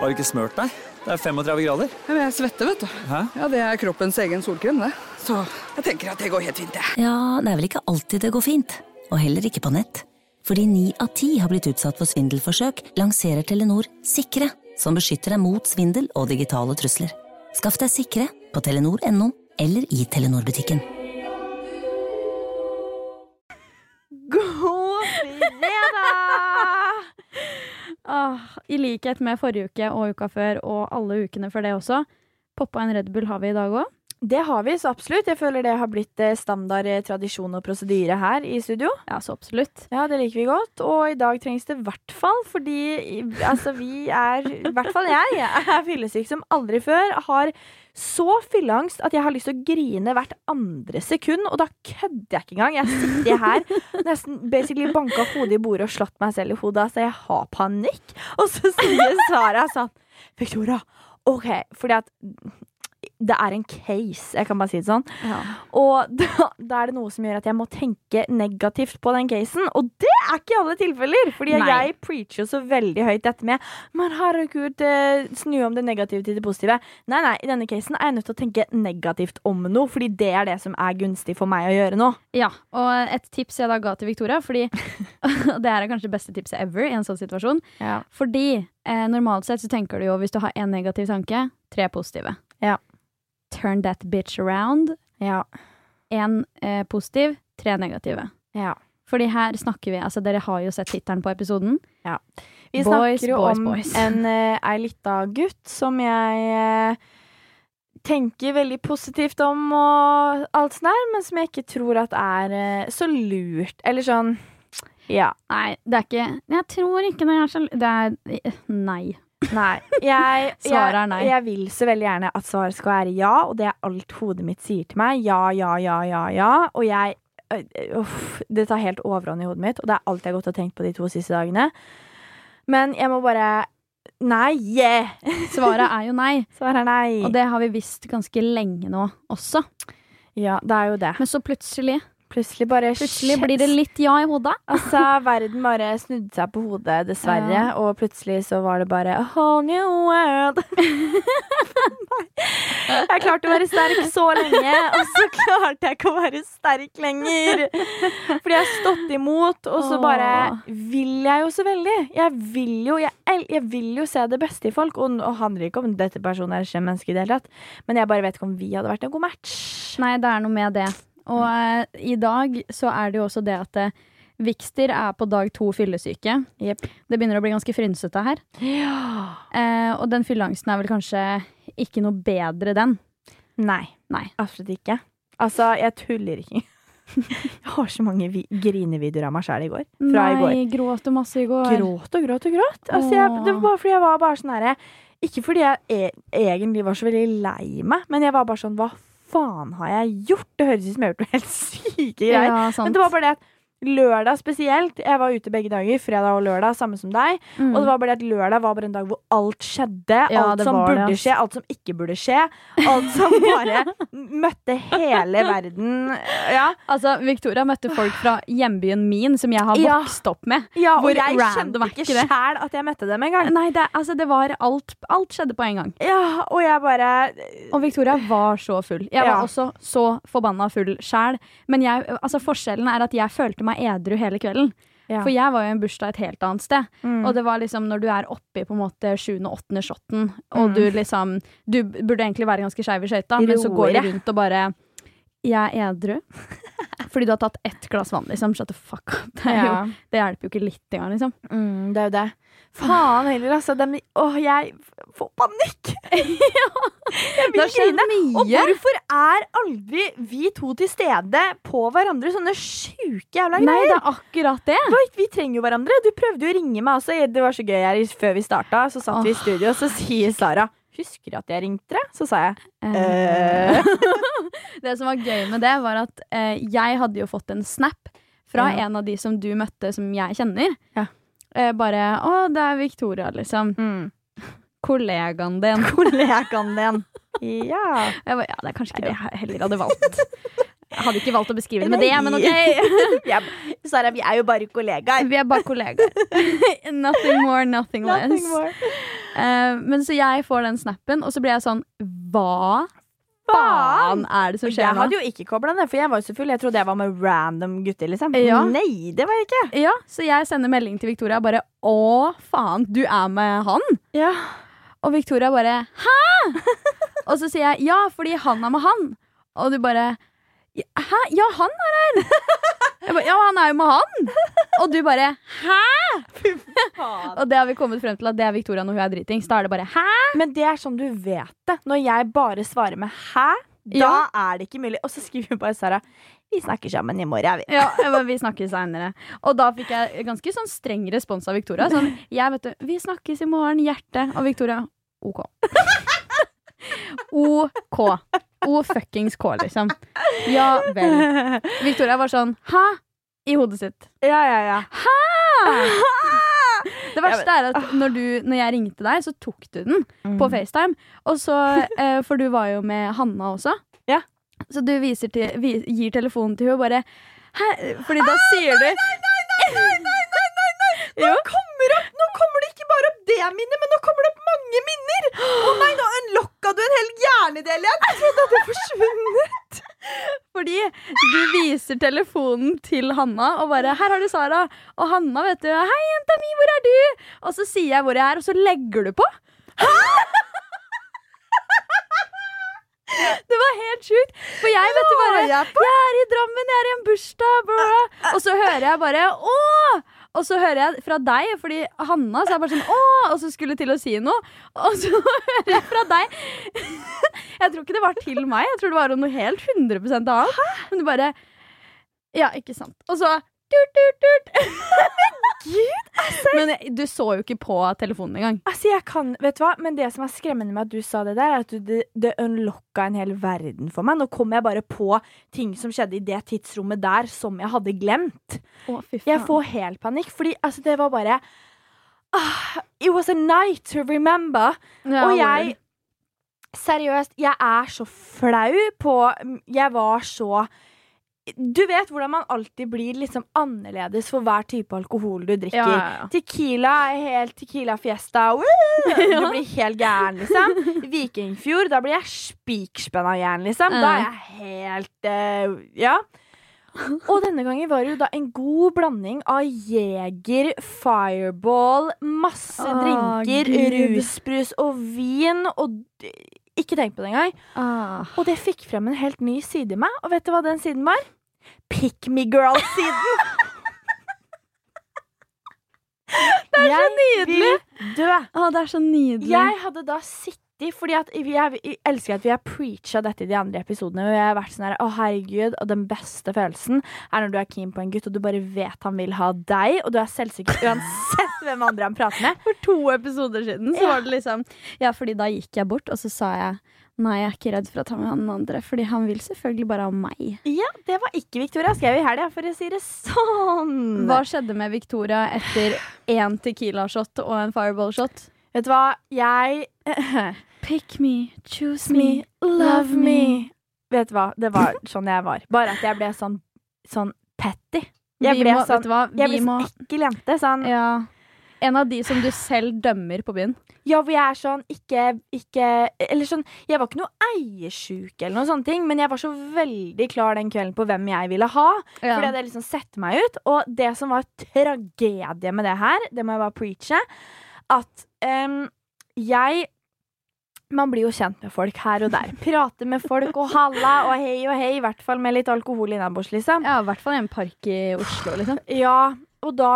Har du ikke smørt deg? Det 35 grader. Ja, men jeg svetter, vet du. Hæ? Ja, det kroppens egen solkrem, det. Så jeg tenker at det går helt fint, det. Ja, det vel ikke alltid det går fint. Og heller ikke på nett. Fordi 9 av 10 har blitt utsatt for svindelforsøk, lanserer Telenor Sikre, som beskytter deg mot svindel og digitale trusler. Skaff deg Sikre på telenor.no eller i Telenor-butikken. God fredag! I likhet med forrige uke og uka før, og alle ukene før det også, poppa en Red Bull har vi i dag også. Det har vi, så absolutt. Jeg føler det har blitt standard tradisjon og prosedyre her i studio. Ja, så absolutt. Ja, det liker vi godt. Og i dag trengs det i hvert fall, fordi altså, vi i hvert fall jeg er fyllesyk som aldri før. Har så fylleangst at jeg har lyst til å grine hvert andre sekund, og da kødder jeg ikke engang. Jeg sitter her nesten basically banket hodet i bordet og slått meg selv i hodet, så jeg har panikk. Og så sier Sara sånn, Victoria, ok, fordi at det en case, jeg kan bare si det sånn. Ja. Og da det noe som gjør at jeg må tenke negativt på den casen, og det ikke i alle tilfeller, fordi jeg preacher så veldig høyt dette med, men herregud, snu om det negative til det positive. Nei, i denne casen jeg nødt til å tenke negativt om noe, fordi det det som gunstig for meg å gjøre nå. Ja, og et tips jeg da ga til Victoria, fordi det kanskje det beste tipset ever i en sånn situasjon, fordi normalt sett så tenker du jo, hvis du har en negativ tanke, 3 positive. Ja. Turn that bitch around. Ja. 1 positiv, 3 negative. Ja. Fordi her snakker vi, altså dere har jo sett titelen på episoden. Ja. Vi snakker jo om en lita gutt som jeg tenker veldig positivt om og alt sånt der, men som jeg ikke tror at så lurt. Eller sånn, ja. Nei, det ikke, jeg tror ikke det så lurt. Det nei. Nei, svaret nei. Jeg vil så veldig gjerne at svaret skal være ja, og det alt hodet mitt sier til meg. Ja, og jeg det tar helt overhånd i hodet mitt, og det alt jeg har gått og tenkt på de 2 siste dagene. Men jeg må bare nei. Svaret jo nei. Svaret nei. Og det har vi visst ganske lenge nå også. Ja, det jo det. Men så plutselig Plutselig blir det litt ja i hodet. Altså, verden bare snudde seg på hodet, dessverre. Og plutselig så var det bare a whole new world. Jeg klarte å være sterk så lenge, og så klarte jeg ikke å være sterk lenger. Fordi jeg har stått imot, og så bare vil jeg jo så veldig. Jeg vil jo se det beste i folk, og det handler ikke om dette personen ikke en menneske i det hele tatt, men jeg bare vet ikke om vi hadde vært en god match. Nei, det noe med det. Og i dag så det jo også det at Vikster på dag 2 fyllesyke. Yep. Det begynner å bli ganske frynsete her. Ja. Og den fylleangsten vel kanskje ikke noe bedre den? Nei, absolutt ikke. Altså, jeg tuller ikke. Jeg har så mange grinevideoer av meg selv i går. Nei, gråt masse i går. Gråt. Altså, det var bare fordi jeg var bare sånn her. Ikke fordi jeg egentlig var så veldig lei meg, men jeg var bare sånn, hva faen har jeg gjort? Det høres ut som jeg har gjort noe helt syke greier. Ja, men det var bare det at lørdag spesielt, jeg var ute begge dager, fredag og lørdag, samme som deg, og det var bare det at lørdag var bare en dag hvor alt skjedde, alt som burde skje, alt som ikke burde skje, alt som bare møtte hele verden. Ja. Altså, Victoria møtte folk fra hjembyen min, som jeg har vokst opp med. Ja, og jeg skjønte ikke selv at jeg møtte dem en gang. Nei, det var alt skjedde på en gang. Ja, og jeg bare... Og Victoria var så full. Jeg var også så forbanna full selv, men forskjellen at jeg følte meg edru hele kvelden. Ja. For jeg var jo i en bursdag et helt annet sted. Og det var liksom når du oppe i på en måte 7. og 8. shotten, og du liksom, du burde egentlig være ganske skeiv i skøyta, men så går du rundt og bare, jeg edru. Fordi du har tatt 1 glass vann, liksom. Shut the fuck up. Det hjelper jo ikke litt engang, liksom. Det jo det. Faen heller, altså. Jeg får panikk. Jeg vil grine. Og hvorfor aldri vi 2 til stede på hverandre sånne syke jævla greier? Nei, det akkurat det. Vi trenger jo hverandre. Du prøvde jo å ringe meg også. Det var så gøy her før vi startet. Så satt vi i studio, og så sier Sara, husker du at jeg ringte deg? Så sa jeg Det som var gøy med det var at jeg hadde jo fått en snap fra en av de som du møtte som jeg kjenner. Bare, det Victoria liksom. Kollegaen din. Ja. Jeg bare, det kanskje ikke det jeg heller hadde valgt. Jeg hadde ikke valgt å beskrive det med det, men ok. Sara, vi jo bare kollegaer. Vi bare kollegaer. Nothing more, nothing less. Men så jeg får den snappen, og så blir jeg sånn, hva faen er det som skjer nå? Jeg hadde jo ikke koblet det, for jeg var så full. Jeg trodde jeg var med random gutter, liksom. Ja. Nei, det var jeg ikke. Ja, så jeg sender melding til Victoria bare, å faen, du er med han? Ja. Og Victoria bare, hæ? Og så sier jeg, ja, fordi han er med han. Og du bare, hæ? Ja, han er her. Jeg bare, ja, han er jo med han. Og du bare, hæ? Fy faen. Og det har vi kommet frem til at det er Victoria når hun er dritings. Da er det bare, hæ? Men det er sånn du vet det. Når jeg bare svarer med hæ, da er det ikke mulig. Og så skriver hun bare Sara, vi snakker sammen i morgen. Ja, vi snakker senere. Og da fikk jeg ganske sånn streng respons av Victoria. Sånn, jeg vet du, vi snakkes i morgen, hjerte. Og Victoria, ok. OK. O fuckings K, liksom. Ja vel. Victoria var sånn, hæ? I hodet sitt. Ja. Hæ? Det verste er at når jeg ringte deg, så tok du den på FaceTime. Og så, for du var jo med Hanna også. Ja. Så du gir telefonen til henne og bare, hæ? Fordi da sier du Nei. Nå kommer det ikke bare opp det minnet, men nå kommer det opp mange minner. Nei, nå unlocka du en hel hjernedel igjen. Jeg trodde at det forsvunnet. Fordi du viser telefonen til Hanna og bare, her har du Sara. Og Hanna, vet du, hei jenta mi, hvor er du? Og så sier jeg hvor jeg er, og så legger du på. Det var helt sjukt. For jeg vet du bare, jeg er i Drammen, jeg er i en bursdag, bro. Og så hører jeg bare, åh! Og så hører jeg fra deg, fordi Hanna så er bare sånn, åh! Og så skulle til å si noe. Og så hører jeg fra deg. Jeg tror ikke det var til meg, jeg tror det var noe helt 100% annet. Men du bare, ja, ikke sant. Og så, turt. Gud, altså. Men du så jo ikke på telefonen engang. Altså, jeg kan, vet du hva? Men det som er skremmende med at du sa det der, er at det unlocka en hel verden for meg. Nå kom jeg bare på ting som skjedde i det tidsrommet der som jeg hadde glemt. Fy faen. Jeg får helt panikk, fordi altså, det var bare it was a night to remember. Ja, og jeg, seriøst, jeg er så flau på, jeg var så, du vet hvordan man alltid blir liksom annerledes for hver type alkohol du drikker. Ja. Tequila er helt tequila fiesta. Du blir helt gæren, liksom. Vikingfjord, da blir jeg spikspenna gæren, liksom. Da er jeg helt, ja. Og denne gangen var det jo da en god blanding av Jeger, Fireball, masse drinker, rusbrus og vin, og ikke tenk på det engang. Og det fikk frem en helt ny side i meg, og vet du hva den siden var? Pick me girl-siden. Det er så nydelig. Det er så nydelig. Jeg hadde da sittet, fordi at jeg elsker at vi har preachet dette i de andre episodene, og jeg har vært sånn her, herregud, og den beste følelsen er når du er keen på en gutt, og du bare vet han vil ha deg, og du er selvsikker uansett hvem andre han prater med. For 2 episoder siden så var det liksom, ja, fordi da gikk jeg bort, og så sa jeg, nei, jeg er ikke redd for å ta med han andre, fordi han vil selvfølgelig bare ha meg. Ja, det var ikke Victoria, skrev i helgen, for å si det sånn. Hva skjedde med Victoria etter 1 tequila-shot og en fireball-shot? Vet du hva, jeg pick me, choose me, love me. Vet du hva, det var sånn jeg var. Bare at jeg ble sånn petty. Jeg ble sånn ekkel jente. Sånn. Ja. En av de som du selv dømmer på byen. Ja, hvor jeg er sånn, ikke eller sånn, jeg var ikke noe eiersjuk eller noen sånne ting, men jeg var så veldig klar den kvelden på hvem jeg ville ha, fordi det liksom sette meg ut, og det som var tragedie med det her, det må jeg bare preache, at man blir jo kjent med folk her og der. Prater med folk og halla og hei, i hvert fall med litt alkohol innabords, liksom. Ja, i hvert fall i en park i Oslo, liksom. Ja, og da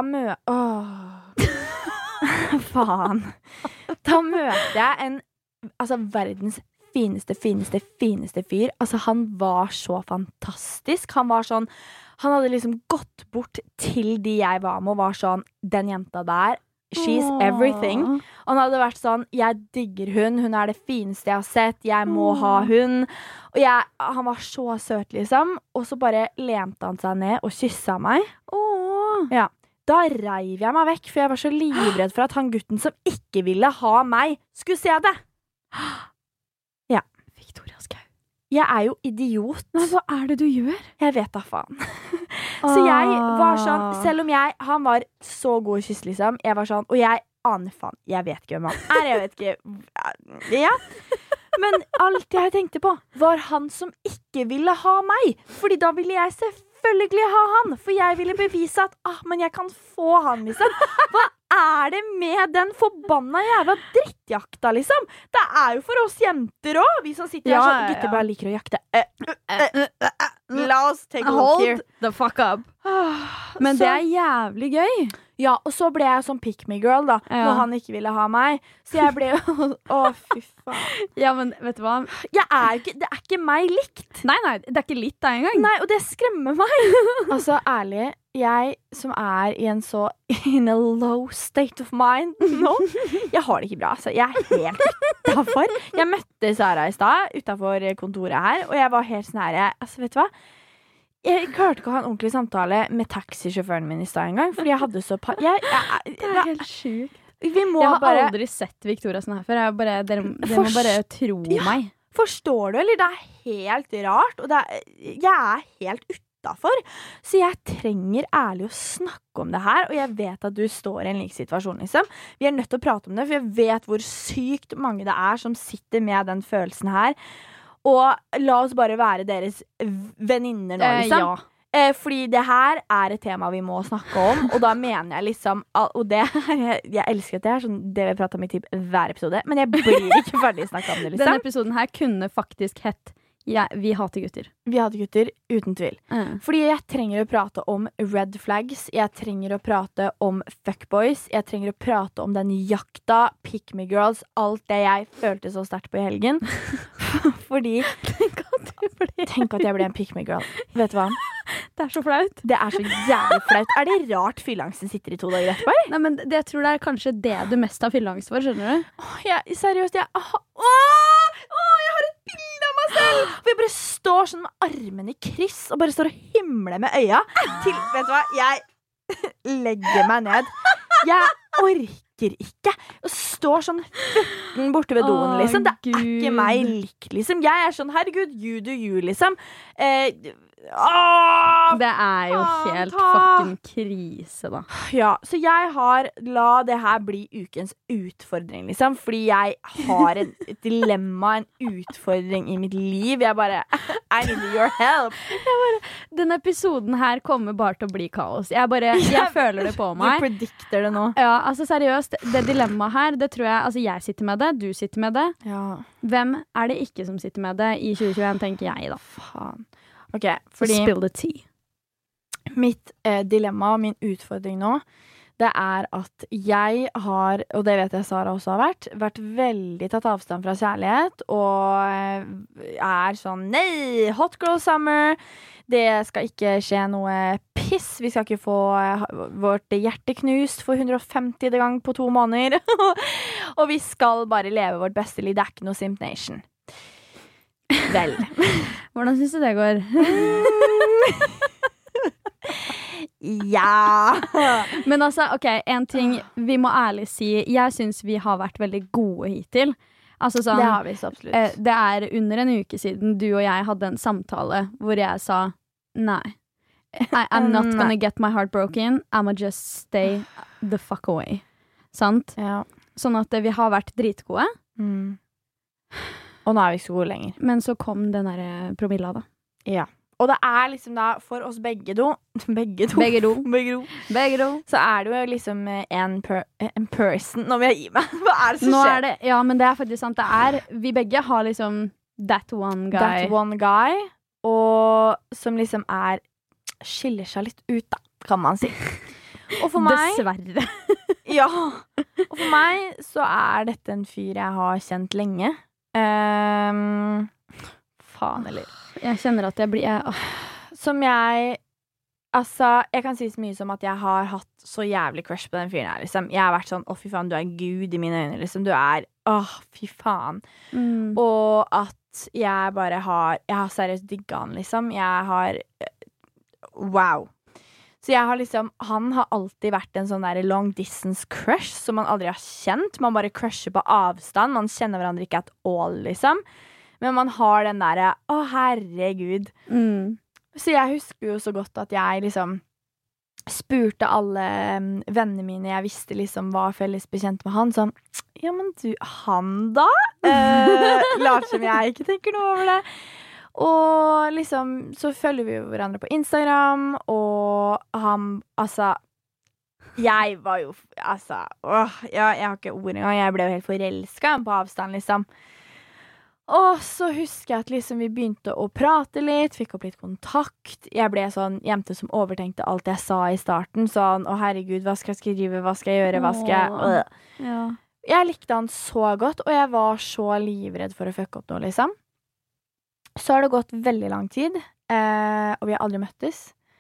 faen. Da møter jeg verdens fineste fyr. Altså, han var så fantastisk. Han var sånn, han hadde liksom gått bort til de jeg var med, og var sånn, den jenta der, she's everything. Og han hadde vært sånn, jeg digger hun er det fineste jeg har sett, jeg må ha hun. Og han var så søt, liksom. Og så bare lente han seg ned og kysset meg. Ja. Da reiv jeg meg vekk, for jeg var så livredd for at han gutten som ikke ville ha meg, skulle se det. Ja. Victoria Skau. Jeg er jo idiot. Men hva er det du gjør? Jeg vet da faen. Så jeg var sånn, selv om han var så god kyss, liksom, jeg var sånn, og jeg aner faen. Jeg vet ikke hvem han jeg vet ikke. Ja. Men alt jeg tenkte på var han som ikke ville ha meg. Fordi da ville jeg selvfølgelig ha han. For jeg ville bevise at, men jeg kan få han, liksom. Hva det med den forbanna jævla drittjakta, liksom? Det jo for oss jenter også. Vi som sitter her sånn, gutter bare liker å jakte. La oss take a look here. Hold the fuck up. Men det jævlig gøy. Ja, og så ble jeg sånn pick me girl da, når han ikke ville ha meg. Så jeg ble fy faen. Ja, men vet du hva? Det ikke meg likt. Nei, det ikke litt da engang. Nei, og det skremmer meg. Altså, ærlig, jeg som i en så in a low state of mind nå, jeg har det ikke bra, altså. Jeg helt utenfor. Jeg møtte Sara I sted, utenfor kontoret her, og jeg var helt sånn her, altså, vet du hva? Jeg klarte ikke å ha en ordentlig samtale med taxisjåføren min I sted en gang, fordi jeg hadde så det helt sykt. Jeg har aldri sett Victoria sånn her før. Dere må bare tro meg. Forstår du, eller? Det helt rart, og jeg helt utenfor. Så jeg trenger ærlig å snakke om det her, og jeg vet at du står I en lik situasjon, liksom. Vi nødt til å prate om det, for jeg vet hvor sykt mange det som sitter med den følelsen her. Og la oss bare være deres venninner nå, liksom. Ja. Fordi det her et tema vi må snakke om, og da mener jeg liksom, og det jeg elsker at det sånn, det vi prater om I typ hver episode, men jeg blir ikke ferdig snakket om det, liksom. Denne episoden her kunne faktisk hett Vi hater gutter. Vi hater gutter, uten tvil. Fordi jeg trenger å prate om red flags, jeg trenger å prate om fuckboys, jeg trenger å prate om den jakta, pick me girls, alt det jeg følte så sterkt på I helgen. Fordi Tenk at jeg ble en pick me girl. Vet du hva? Det så flaut. Det så jævlig flaut. Det rart fylleangsten sitter I 2 dager etterpå? Nei, men jeg tror det kanskje det du mest har fylleangst for, skjønner du? Seriøst, jeg har et bilde av meg selv! For jeg bare står sånn med armene I kryss og bare står og himler med øya til, vet du hva, jeg legger meg ned. Jeg orker ikke og står sånn borte ved doen, liksom. Det ikke meg lik, liksom. Jeg sånn, herregud, you do you, liksom. Det jo helt fucking krise da. Ja, så jeg la det her bli ukens utfordring, liksom. Fordi jeg har et dilemma, en utfordring I mitt liv. Jeg bare, I need your help. Denne episoden her kommer bare til å bli kaos. Jeg føler det på meg. Du predikter det nå. Ja, altså seriøst, det dilemmaet her, det tror jeg, altså jeg sitter med det, du sitter med det. Ja. Hvem det ikke som sitter med det I 2021, tenker jeg da. Faen. Ok, fordi spill the tea. Mitt dilemma og min utfordring nå, det at jeg har, og det vet jeg Sara også har vært veldig tatt avstand fra kjærlighet, og sånn, nei, hot girl summer, det skal ikke skje noe piss, vi skal ikke få vårt hjerte knust for 150. gang på 2 måneder, og vi skal bare leve vårt beste liv, det ikke noe Simp Nation. Vel. Hvordan synes du det går? Ja. Men altså, ok, en ting vi må ærlig si, jeg synes vi har vært veldig gode hittil. Altså sånn, det har vi så absolutt. Det under en uke siden du og jeg hadde en samtale hvor jeg sa, nei, I'm not gonna get my heart broken, I'ma just stay the fuck away. Sant? Ja. Sånn at vi har vært dritgode. Og nå vi ikke så gode lenger. Men så kom den der promilla da. Ja. Og det liksom da, for oss begge to, så det jo liksom en person, nå vil jeg gi meg. Hva det som skjer? Ja, men det faktisk sant, vi begge har liksom that one guy, og som liksom skiller seg litt ut da, kan man si. Og for meg dessverre. Ja. Og for meg så dette en fyr jeg har kjent lenge. Faen eller jeg kjenner at jeg blir som altså, jeg kan si så mye som at jeg har hatt så jævlig crush på den fyren her, liksom. Jeg har vært sånn, fy faen, du Gud I mine øyne, liksom. Du fy faen. Og at jeg bare jeg har seriøst digget han, liksom. Jeg har wow. Så jeg har liksom, han har alltid vært en sånn der long distance crush som man aldri har kjent. Man bare crusher på avstand. Man kjenner hverandre ikke at all, liksom. Men man har den der, herregud. Så jeg husker jo så godt at jeg liksom, spurte alle vennene mine jeg visste liksom var felles bekjent med han, sånn, ja, men du, han da? Lart som jeg ikke tenker noe over det. Og liksom, så følger vi hverandre på Instagram, og han, altså, jeg var jo, altså, jeg har ikke ord engang, jeg ble jo helt forelsket på avstand, liksom. Og så husker jeg at liksom vi begynte å prate litt, fikk opp litt kontakt. Jeg ble sånn jente som overtenkte alt jeg sa i starten. Sånn, å herregud, hva skal jeg skrive, hva skal jeg gjøre, hva skal jeg... Ja. Jeg likte han så godt, og jeg var så livredd for å fucke opp noe, liksom. Så har det gått veldig lang tid, og vi har aldri møttes.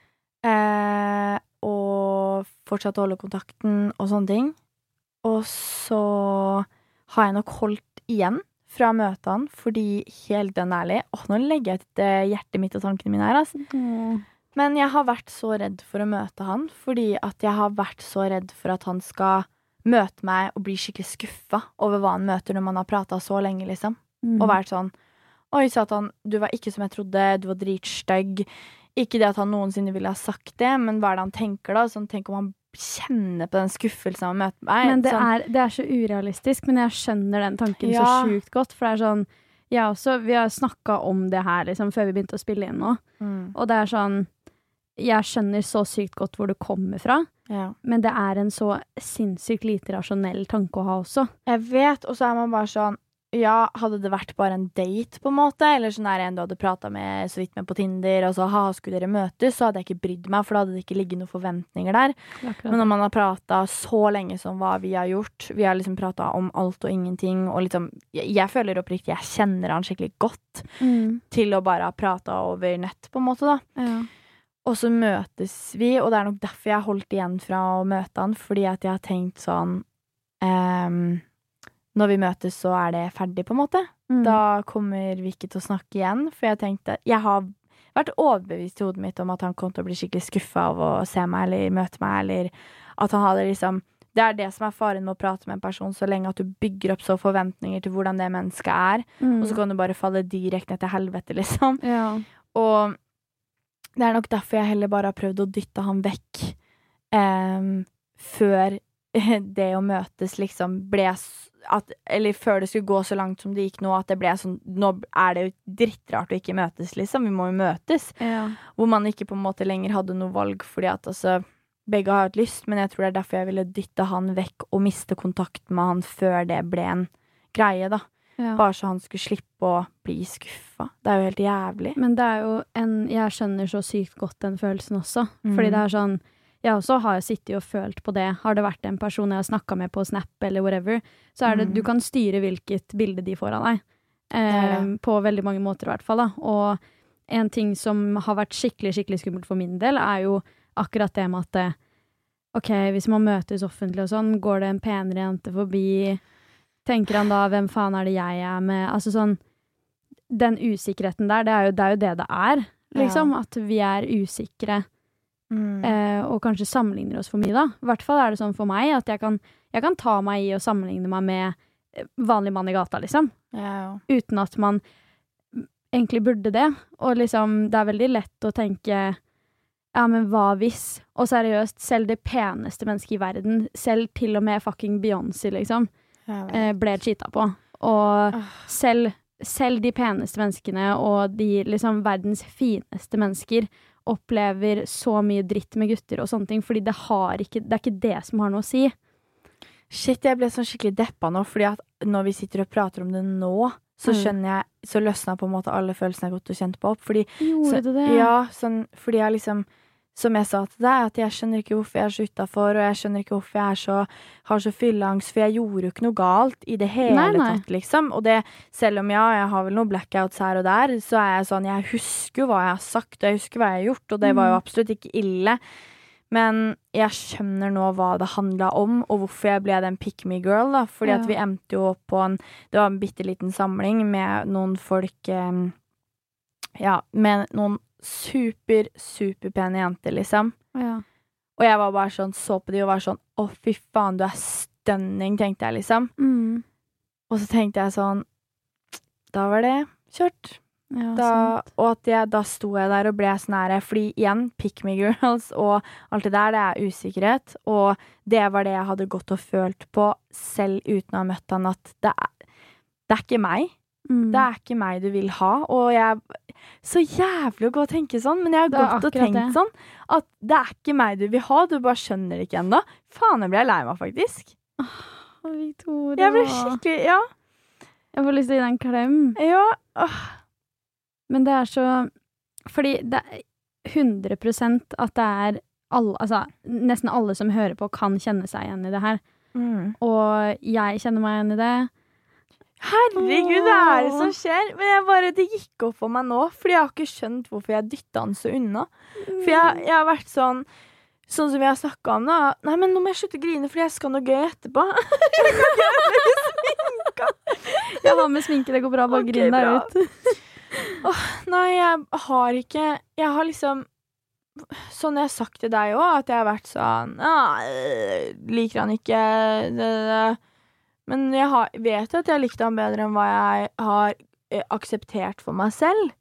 Og fortsatt å holde kontakten og sånne ting. Og så har jeg nok holdt igjen fra møtene, fordi helt den ærlig, nå legger jeg ut hjertet mitt og tankene mine her, altså. Men jeg har vært så redd for å møte han, fordi at jeg har vært så redd for at han skal møte meg og bli skikkelig skuffet over hva han møter når man har pratet så lenge, liksom. Og vært sånn, oi, Satan, du var ikke som jeg trodde, du var dritstøgg. Ikke det at han noensinne ville ha sagt det, men hva er det han tenker da? Sånn, tenk om han kjenner på den skuffelsen av å møte meg. Men det, sånn. det er så urealistisk, men jeg skjønner den tanken så sjukt godt, for det er sånn, vi har snakket om det her liksom, før vi begynte å spille inn nå, og det er sånn, jeg skjønner så sykt godt hvor du kommer fra, men det er en så sinnssykt lite rasjonell tanke å ha også. Jeg vet, og så er man bare sånn, ja, hadde det vært bare en date på en måte, eller sånn en du hadde pratet med så vidt med på Tinder, og så skulle dere møtes, så hadde jeg ikke brydd meg, for da hadde det ikke ligget noen forventninger der. Akkurat. Men når man har pratet så lenge som hva vi har gjort, vi har liksom pratet om alt og ingenting, og liksom, jeg føler oppriktig, jeg kjenner han skikkelig godt til å bare ha pratet over nett på en måte da. Ja. Og så møtes vi, og det er nok derfor jeg har holdt igjen fra å møte han, fordi at jeg har tenkt sånn, når vi møtes så er det ferdig på en måte. Da kommer vi ikke til å snakke igjen, for jeg tenkte, jeg har vært overbevist i hodet mitt om at han kom til å bli skikkelig skuffet av å se meg eller møte meg, eller at han hadde liksom, det er det som er faren med å prate med en person så lenge at du bygger opp så forventninger til hvordan det mennesket er, og så kan du bare falle direkte ned til helvete liksom. Ja. Og det er nok derfor jeg heller bare har prøvd å dytte han vekk før det å møtes liksom ble eller før det skulle gå så langt som det gikk nå, at det ble sånn, nå er det jo drittrart å ikke møtes liksom, vi må jo møtes, hvor man ikke på en måte lenger hadde noe valg, fordi at altså, begge har hatt lyst, men jeg tror det er derfor jeg ville dytte han vekk og miste kontakten med han før det ble en greie da, bare så han skulle slippe å bli skuffet. Det er jo helt jævlig. Men det er jo jeg skjønner så sykt godt den følelsen også, fordi det er sånn, jeg også har sittet og følt på det. Har det vært en person jeg har snakket med på Snap eller whatever, så er det, du kan styre hvilket bilde de får av deg. På veldig mange måter i hvert fall da. Og en ting som har vært skikkelig skummelt for min del, er jo akkurat det med at ok, hvis man møtes offentlig og sånn, går det en penere jente forbi, tenker han da, hvem faen er det jeg er med? Altså sånn, den usikkerheten der, det er jo det er, liksom, at vi er usikre. Og kanskje sammenligner oss for mye da. I hvert fall er det sånn for meg at jeg kan ta meg i å sammenligne meg med vanlig mann i gata liksom, uten at man egentlig burde det, og liksom det er veldig lett å tenke ja, men hva hvis? Og seriøst, selv det peneste mennesket i verden, selv til og med fucking Beyoncé liksom, ble cheatet på, og selv de peneste menneskene og de liksom verdens fineste mennesker opplever så mye dritt med gutter og sånne ting, fordi det er ikke det som har noe å si. Shit, jeg ble sånn skikkelig deppa nå, fordi at når vi sitter og prater om det nå, så skjønner jeg, så løsner på en måte alle følelsene jeg har gått og kjent på opp, fordi, fordi jeg liksom, som jeg sa til deg, at jeg skjønner ikke hvorfor jeg er så utenfor, og jeg skjønner ikke hvorfor jeg har så fylleangst, for jeg gjorde jo ikke noe galt i det hele tatt, liksom. Og det, selv om jeg har vel noen blackouts her og der, så er jeg sånn, jeg husker jo hva jeg har sagt, og jeg husker hva jeg har gjort, og det var jo absolutt ikke ille. Men jeg skjønner nå hva det handlet om, og hvorfor jeg ble den pick-me-girl, da. Fordi at vi endte jo opp på det var en bitteliten samling med noen folk, med noen super pene jenter, liksom. Og jeg var bare sånn, så på de og var sånn, å fy faen, du er stunning, tenkte jeg liksom. Og så tenkte jeg sånn, da var det kjørt. Og at da sto jeg der og ble sånn her, fordi igjen, pick me girls og alt det der, det er usikkerhet, og det var det jeg hadde gått og følt på selv uten å ha møtt han, at det er ikke meg. Det er ikke meg du vil ha, og så jævlig å gå og tenke sånn, men jeg har gått og tenkt sånn, at det er ikke meg du vil ha, du bare skjønner det ikke enda. Faen, jeg ble lei meg faktisk. Victoria. Jeg ble skikkelig, Jeg får lyst til å gi deg en klem. Ja. Men det er så, fordi det er 100% at det er altså, nesten alle som hører på kan kjenne seg igjen i det her. Og jeg kjenner meg igjen i det. Herregud, det er det som skjer. Men det gikk opp for meg nå, fordi jeg har ikke skjønt hvorfor jeg dyttet han så unna. For jeg har vært sånn som vi har snakket om da. Nei, men nå må jeg slutte å grine, fordi jeg skal noe gøy etterpå. Jeg har med sminke, det går bra, bare grine deg ut. Nei, jeg har liksom sånn jeg har sagt til deg også, at jeg har vært sånn liker han ikke men jeg vet at jeg likte han bedre enn hva jeg har akseptert for meg selv.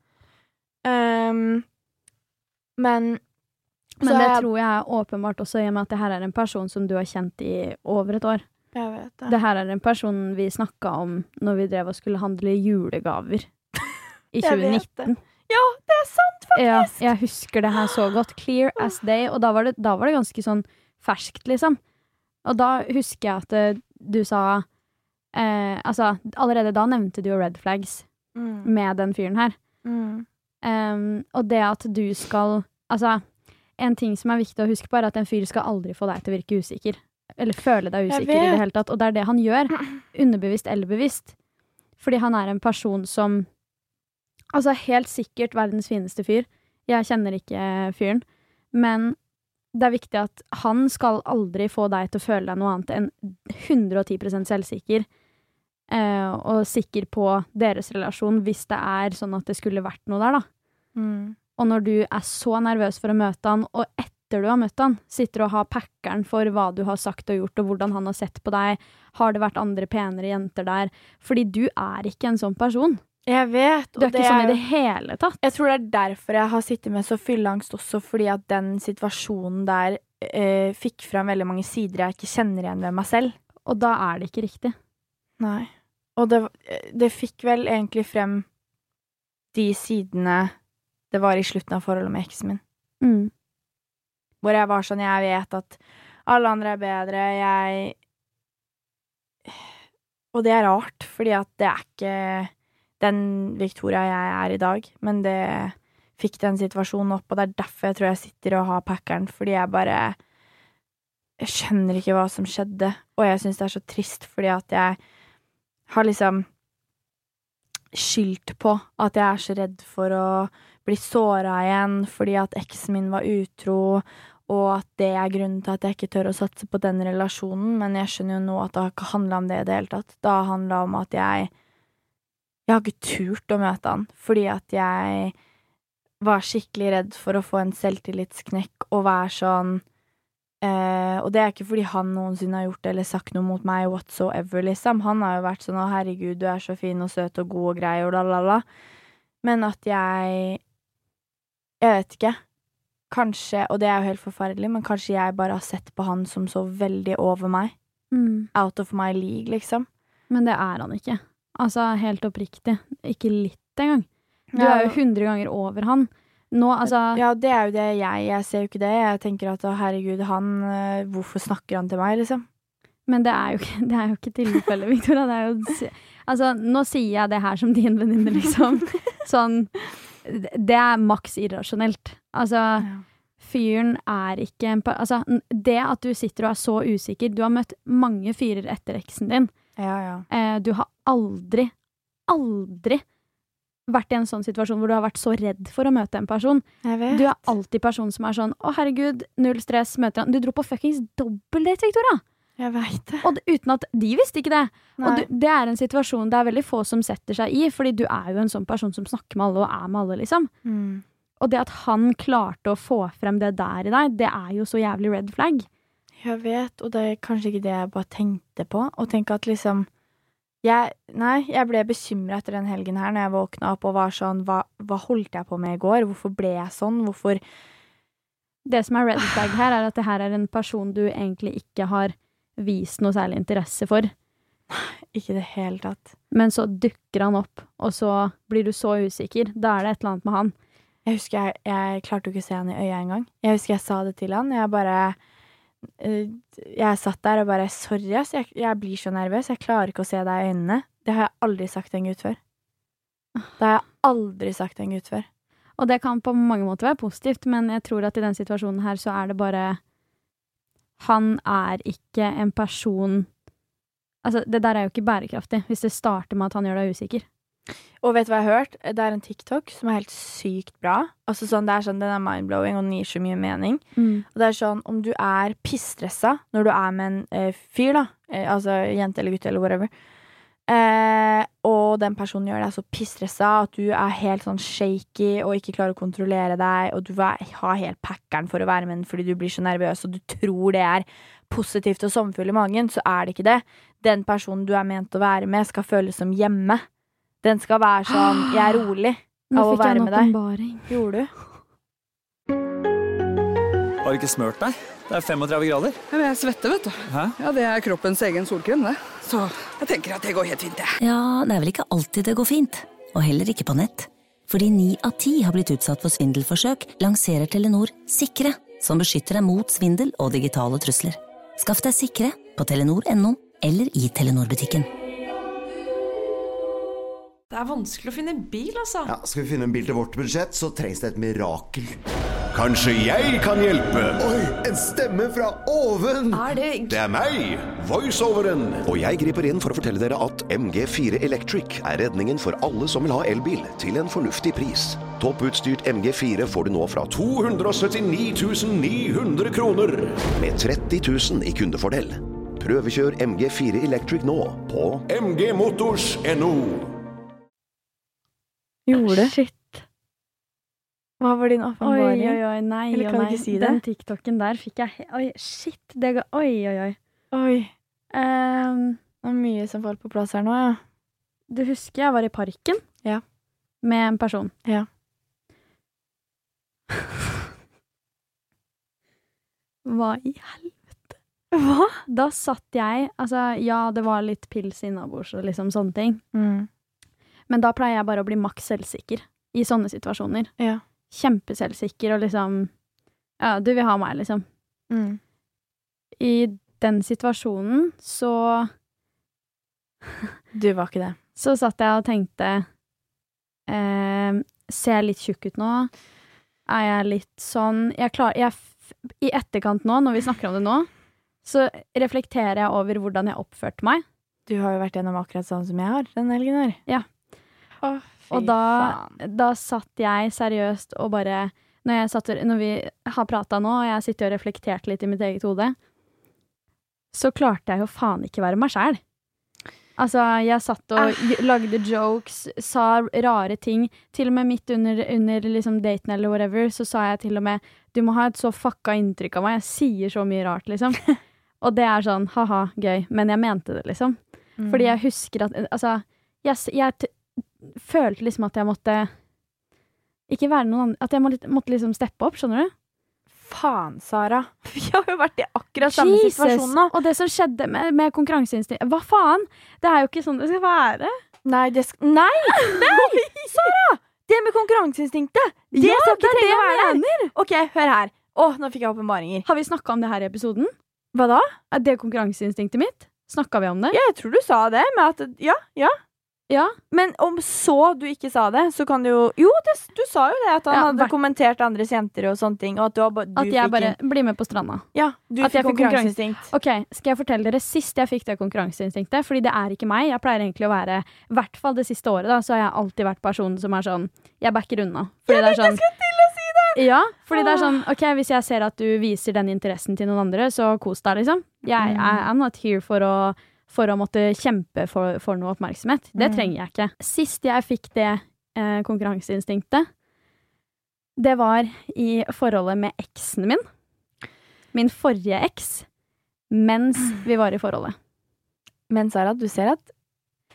Men det tror jeg er åpenbart også i og med at det her er en person som du har kjent i over et år. Jeg vet det. Det her er en person vi snakket om når vi drev og skulle handle julegaver i 2019. Ja, det er sant faktisk! Ja, jeg husker det her så godt. Clear as day. Og da var det ganske sånn ferskt, liksom. Og da husker jeg at du sa altså, allerede da nevnte du jo red flags med den fyren her. Og det at du skal altså, en ting som er viktig å huske på er at en fyr skal aldri få deg til å virke usikker. Eller føle deg usikker i det hele tatt. Og det er det han gjør, underbevisst eller bevisst. Fordi han er en person som altså, helt sikkert verdens fineste fyr. Jeg kjenner ikke fyren. Men det er viktig at han skal aldri få deg til å føle deg noe annet enn 110% selvsikker. Og sikker på deres relasjon hvis det er sånn at det skulle vært noe der, da. Og når du er så nervøs for å møte han, og etter du har møtt han, sitter og har packeren for hva du har sagt og gjort, og hvordan han har sett på deg, har det vært andre penere jenter der? Fordi du er ikke en sånn person. Jeg vet. Du er ikke sånn i det hele tatt. Jeg tror det er derfor jeg har sittet med så fylleangst også, fordi at den situasjonen der fikk frem veldig mange sider jeg ikke kjenner igjen ved meg selv. Og da er det ikke riktig. Nei. Og det fikk vel egentlig frem de sidene det var i slutten av forholdet med eksen min. Hvor jeg var sånn, jeg vet at alle andre er bedre, og det er rart, fordi at det er ikke den Victoria jeg er i dag, men det fikk den situasjonen opp, og det er derfor jeg tror jeg sitter og har packeren, fordi jeg skjønner ikke hva som skjedde, og jeg synes det er så trist, fordi at jeg har liksom skyldt på at jeg er så redd for å bli såret igjen, fordi at eksen min var utro, og at det er grunnen til at jeg ikke tør å satse på den relasjonen, men jeg skjønner jo nå at det ikke handlet om det i det hele tatt. Det handlet om at jeg har ikke turt å møte han, fordi at jeg var skikkelig redd for å få en selvtillitsknekk og være sånn, og det er ikke fordi han noensinne har gjort det eller sagt noe mot meg whatsoever, liksom. Han har jo vært sånn, å herregud, du er så fin og søt og god og grei og lalala. Men at jeg vet ikke, kanskje, og det er jo helt forferdelig, men kanskje jeg bare har sett på han som så veldig over meg. Out of my league, liksom. Men det er han ikke. Altså, helt oppriktig. Ikke litt engang. Du er jo 100 ganger over han. Nå, altså... Ja, det er jo det jeg ser jo ikke det. Jeg tenker at, herregud, hvorfor snakker han til meg, liksom? Men det er jo ikke tilfellet, Victoria. Det er jo... Altså, nå sier jeg det her som din venninne, liksom. Sånn, det er maks irrasjonelt. Altså, fyren er ikke en... Altså, det at du sitter og er så usikker, du har møtt mange fyrer etter eksen din. Du har aldri vært i en sånn situasjon hvor du har vært så redd for å møte en person. Du er alltid person som er sånn, å herregud, null stress, møter han. Du dro på fuckings dobbeldate, Victoria. Jeg vet det. Og uten at de visste ikke det. Nei. Og det er en situasjon det er veldig få som setter seg i, fordi du er jo en sånn person som snakker med alle og er med alle, liksom. Og det at han klarte å få frem det der i deg, det er jo så jævlig red flag. Jeg vet, og det er kanskje ikke det jeg bare tenkte på. Og tenke at liksom, Jeg ble bekymret etter den helgen her når jeg våknet opp og var sånn, hva holdt jeg på med i går? Hvorfor ble jeg sånn? Hvorfor? Det som er red flag her, er at det her er en person du egentlig ikke har vist noe særlig interesse for. Ikke det hele tatt. Men så dukker han opp, og så blir du så usikker. Da er det et eller annet med han. Jeg husker jeg klarte jo ikke å se han i øya engang. Jeg husker jeg sa det til han. Jeg satt der og bare, sorry, jeg blir så nervøs. Jeg klarer ikke å se deg i øynene. Det har jeg aldri sagt til en gutt før. Og det kan på mange måter være positivt, men jeg tror at i den situasjonen her så er det bare han er ikke en person. Altså, det der er jo ikke bærekraftig hvis det starter med at han gjør deg usikker. Og vet du hva jeg har hørt? Det er en TikTok som er helt sykt bra. Altså sånn, det er sånn, den er mindblowing, og den gir så mye mening. Og det er sånn, om du er pissstressa når du er med en fyr da, altså jente eller gutt eller whatever, og den personen gjør deg så pissstressa at du er helt sånn shaky og ikke klarer å kontrollere deg, og du har helt packeren for å være med den fordi du blir så nervøs, og du tror det er positivt og sommerfull i magen, så er det ikke det. Den personen du er ment å være med skal føles som hjemme. Den skal være sånn, jeg er rolig av å være med deg. Nå fikk jeg en åpenbaring. Gjorde du? Har du ikke smørt deg? Det er 35 grader. Ja, men jeg svetter, vet du. Hæ? Ja, det er kroppens egen solkrem, det. Så jeg tenker at det går helt fint, det. Ja, det er vel ikke alltid det går fint. Og heller ikke på nett. Fordi 9 av 10 har blitt utsatt for svindelforsøk, lanserer Telenor Sikre, som beskytter deg mot svindel og digitale trusler. Skaff deg Sikre på telenor.no eller i Telenor-butikken. Det er vanskelig å finne bil, altså. Ja, skal vi finne en bil til vårt budsjett, så trengs det et mirakel. Kanskje jeg kan hjelpe? Oi, en stemme fra oven! Det er meg, voiceoveren. Og jeg griper inn for å fortelle dere at MG4 Electric er redningen for alle som vil ha elbil til en fornuftig pris. Topputstyrt MG4 får du nå fra 279 900 kroner, med 30 000 i kundefordel. Prøvekjør MG4 Electric nå på mgmotors.no. Gjorde du? Shit. Hva var din åpenbaring? Oi, nei, Eller kan du ikke si det? Den TikToken der fikk jeg oi, shit, det ga oi. Oi. Det er mye som falt på plass her nå, ja. Du husker jeg var i parken? Ja. Med en person. Ja. Hva i helvete? Hva? Da satt jeg, altså, ja, det var litt pils innabords og liksom sånne ting. Men da pleier jeg bare å bli maks selvsikker i sånne situasjoner. Ja. Kjempeselvsikker og liksom, ja, du vil ha meg, liksom. I den situasjonen så Du var ikke det. Så satt jeg og tenkte, ser jeg litt tjukk ut nå? Er jeg litt sånn, i etterkant nå, når vi snakker om det nå, så reflekterer jeg over hvordan jeg oppførte meg. Du har jo vært gjennom akkurat sånn som jeg har den helgen her. Ja. Og da satt jeg seriøst og bare, når vi har pratet nå, og jeg sitter og reflekterte litt i mitt eget hode, så klarte jeg jo faen ikke være meg selv. Altså, jeg satt og lagde jokes, sa rare ting, til og med midt under liksom daten eller whatever, så sa jeg til og med, du må ha et så fucka inntrykk av meg, jeg sier så mye rart, liksom. Og det er sånn, haha, gøy, men jeg mente det, liksom. Fordi jeg husker at, altså, jeg følte liksom at jeg måtte ikke være noen andre, at jeg måtte liksom steppe opp, skjønner du? Faen, Sara. Vi har jo vært i akkurat samme situasjon nå. Og det som skjedde med konkurranseinstinkt, hva faen? Det er jo ikke sånn det skal være. Nei, Nei, Sara! Det med konkurranseinstinktet, det skal ikke trenge å være der. Ok, hør her. Nå fikk jeg åpenbaringer. Har vi snakket om det her i episoden? Hva da? Er det konkurranseinstinktet mitt? Snakket vi om det? Ja, jeg tror du sa det, med at, ja. Men om så du ikke sa det, så kan du jo du sa jo det, at han hadde kommentert andres jenter og sånne ting, og at jeg bare blir med på stranda. Ja, du fikk konkurranseinstinkt. Ok, skal jeg fortelle dere sist jeg fikk det konkurranseinstinktet, fordi det er ikke meg, jeg pleier egentlig å være, i hvert fall det siste året da, så har jeg alltid vært personen som er sånn, jeg backer unna. Fordi det er sånn, jeg skal til å si det! Ja, fordi det er sånn, ok, hvis jeg ser at du viser den interessen til noen andre, så kos deg liksom. I'm not here for å måtte kjempe for noe oppmerksomhet. Det trenger jeg ikke. Sist jeg fikk det konkurranseinstinktet, det var i forholdet med eksen min. Min forrige eks, mens vi var i forholdet. Men Sara, du ser at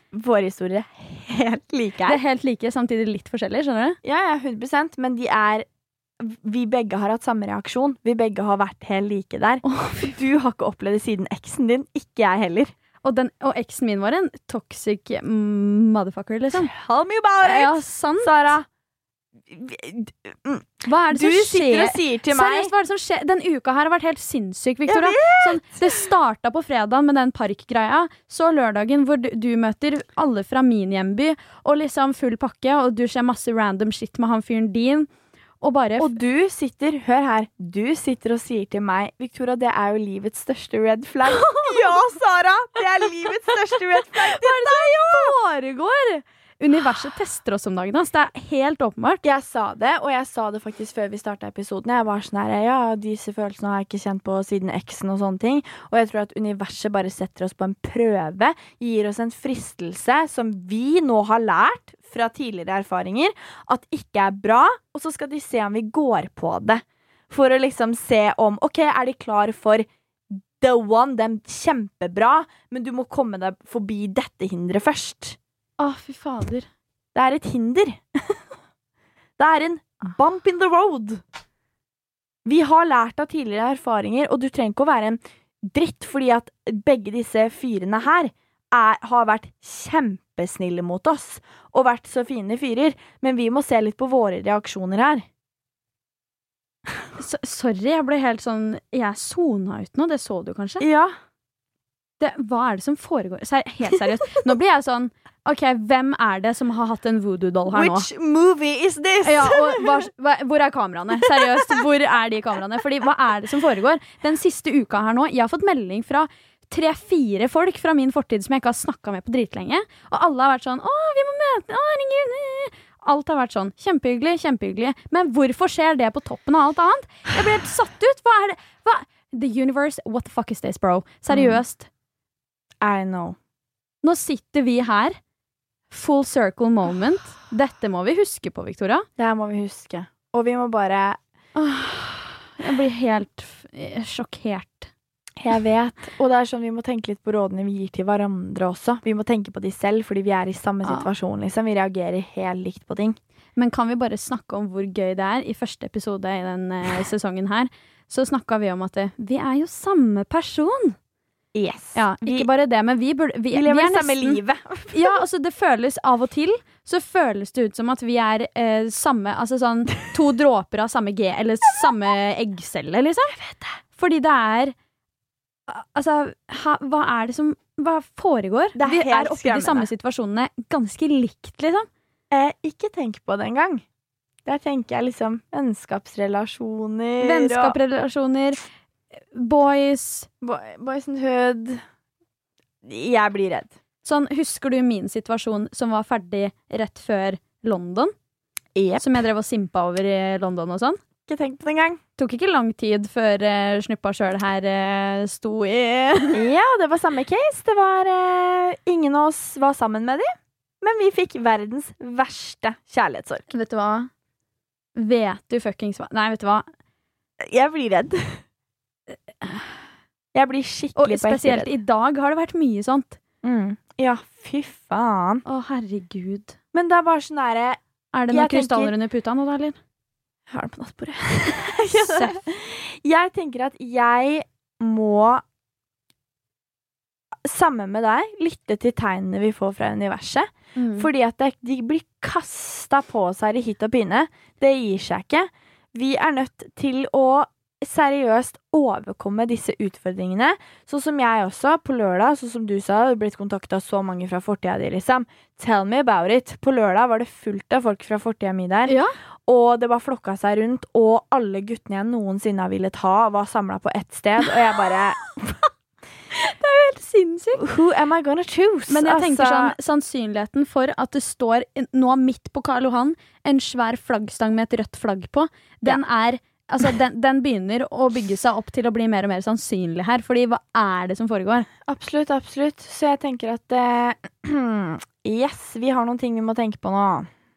våre historier helt like her. Det helt like, samtidig litt forskjellig, skjønner du? Ja, 100%, men vi begge har hatt samme reaksjon. Vi begge har vært helt like der. Du har ikke opplevd det siden eksen din, ikke jeg heller. Og eksen min var en toxic motherfucker, liksom. Tell me about it! Ja, sant. Sara, hva er det som skjer? Du sitter og sier til meg Seriøst, hva er det som skjer? Den uka her har vært helt sinnssyk, Victoria. Sånn, det startet på fredagen med den parkgreia. Så lørdagen hvor du møter alle fra min hjemby, og liksom full pakke, og du ser masse random shit med han fyren din. Og du sitter, hør her, du sitter og sier til meg, Victoria, det er jo livets største red flag. Ja, Sara, det er livets største red flag. Hva er det som foregår? Universet tester oss om dagen, altså. Det er helt åpenbart. Jeg sa det, og jeg sa det faktisk før vi startet episoden. Jeg var sånn her, ja, disse følelsene har jeg ikke kjent på siden eksen og sånne ting. Og jeg tror at universet bare setter oss på en prøve, gir oss en fristelse som vi nå har lært fra tidligere erfaringer, at ikke er bra, og så skal de se om vi går på det. For å liksom se om, ok, er de klar for the one, dem kjempebra, men du må komme deg forbi dette hindret først. Fy fader. Det er et hinder. Det er en bump in the road. Vi har lært av tidligere erfaringer, og du trenger ikke å være en dritt, fordi at begge disse fyrene her har vært kjempesnille mot oss, og vært så fine fyrer, men vi må se litt på våre reaksjoner her. Sorry, jeg ble helt sånn, jeg sona ut nå, det så du kanskje? Ja. Hva er det som foregår? Helt seriøst. Nå blir jeg sånn, ok, hvem er det som har hatt en voodoo-doll her nå? Which movie is this? Ja, og hvor er kameraene? Seriøst, hvor er de kameraene? Fordi, hva er det som foregår? Den siste uka her nå, jeg har fått melding fra 3-4 folk fra min fortid som jeg ikke har snakket med på dritlenge, og alle har vært sånn, vi må møte, herregud. Alt har vært sånn, kjempehyggelig, men hvorfor skjer det på toppen av alt annet? Jeg ble helt satt ut, hva er det? The universe, what the fuck is this, bro? Seriøst. I know. Nå sitter vi her, full circle moment. Dette må vi huske på, Victoria. Det må vi huske. Og vi må bare Jeg blir helt sjokkert. Jeg vet. Og det er sånn vi må tenke litt på rådene vi gir til hverandre også. Vi må tenke på de selv, fordi vi er i samme situasjon, liksom. Vi reagerer helt likt på ting. Men kan vi bare snakke om hvor gøy det er? I første episode i den sesongen her, så snakket vi om at vi er jo samme person. Yes. Ja, ikke bare det, men vi lever det samme livet. Ja, altså det føles av og til, så føles det ut som at vi er samme, altså sånn 2 dråper av samme G, eller samme eggcelle, liksom. Jeg vet det. Fordi det er, altså, hva foregår? Vi er oppe i de samme situasjonene ganske likt, liksom. Ikke tenk på det engang. Der tenker jeg liksom vennskapsrelasjoner. Vennskapsrelasjoner, boys and hood. Jeg blir redd. Sånn, husker du min situasjon som var ferdig rett før London? Yep. Som jeg drev og simpa over i London og sånn? Ikke tenkt på det engang. Tok ikke lang tid før snuppa selv her sto i Ja, det var samme case. Det var ingen av oss var sammen med dem, men vi fikk verdens verste kjærlighetssorg. Vet du hva? Vet du fuckings hva? Nei, vet du hva? Jeg blir redd. Jeg blir skikkelig og spesielt i dag har det vært mye sånt. Ja, fy faen. Å, herregud. Men det er bare sånn der. Er det noen krystaller under puta nå da, eller? Jeg har det på nattbordet. Jeg tenker at jeg må, sammen med deg, lytte til tegnene vi får fra universet. Fordi at de blir kastet på oss her i hytt og pine. Det gir seg ikke. Vi er nødt til å seriøst overkomme disse utfordringene. Sånn som jeg også, på lørdag, sånn som du sa, det blitt kontaktet så mange fra fortida di, liksom. Tell me about it. På lørdag var det fullt av folk fra fortida mi der. Ja. Og det bare flokka seg rundt, og alle guttene jeg noensinne har villet ha, var samlet på ett sted, og jeg bare Det er jo helt sinnssykt. Who am I gonna choose? Men jeg tenker sånn, sannsynligheten for at det står nå midt på Karl Johan en svær flaggstang med et rødt flagg på, den er altså, den begynner å bygge seg opp til å bli mer og mer sannsynlig her. Fordi hva er det som foregår? Absolutt, absolutt. Så jeg tenker at yes, vi har noen ting vi må tenke på nå.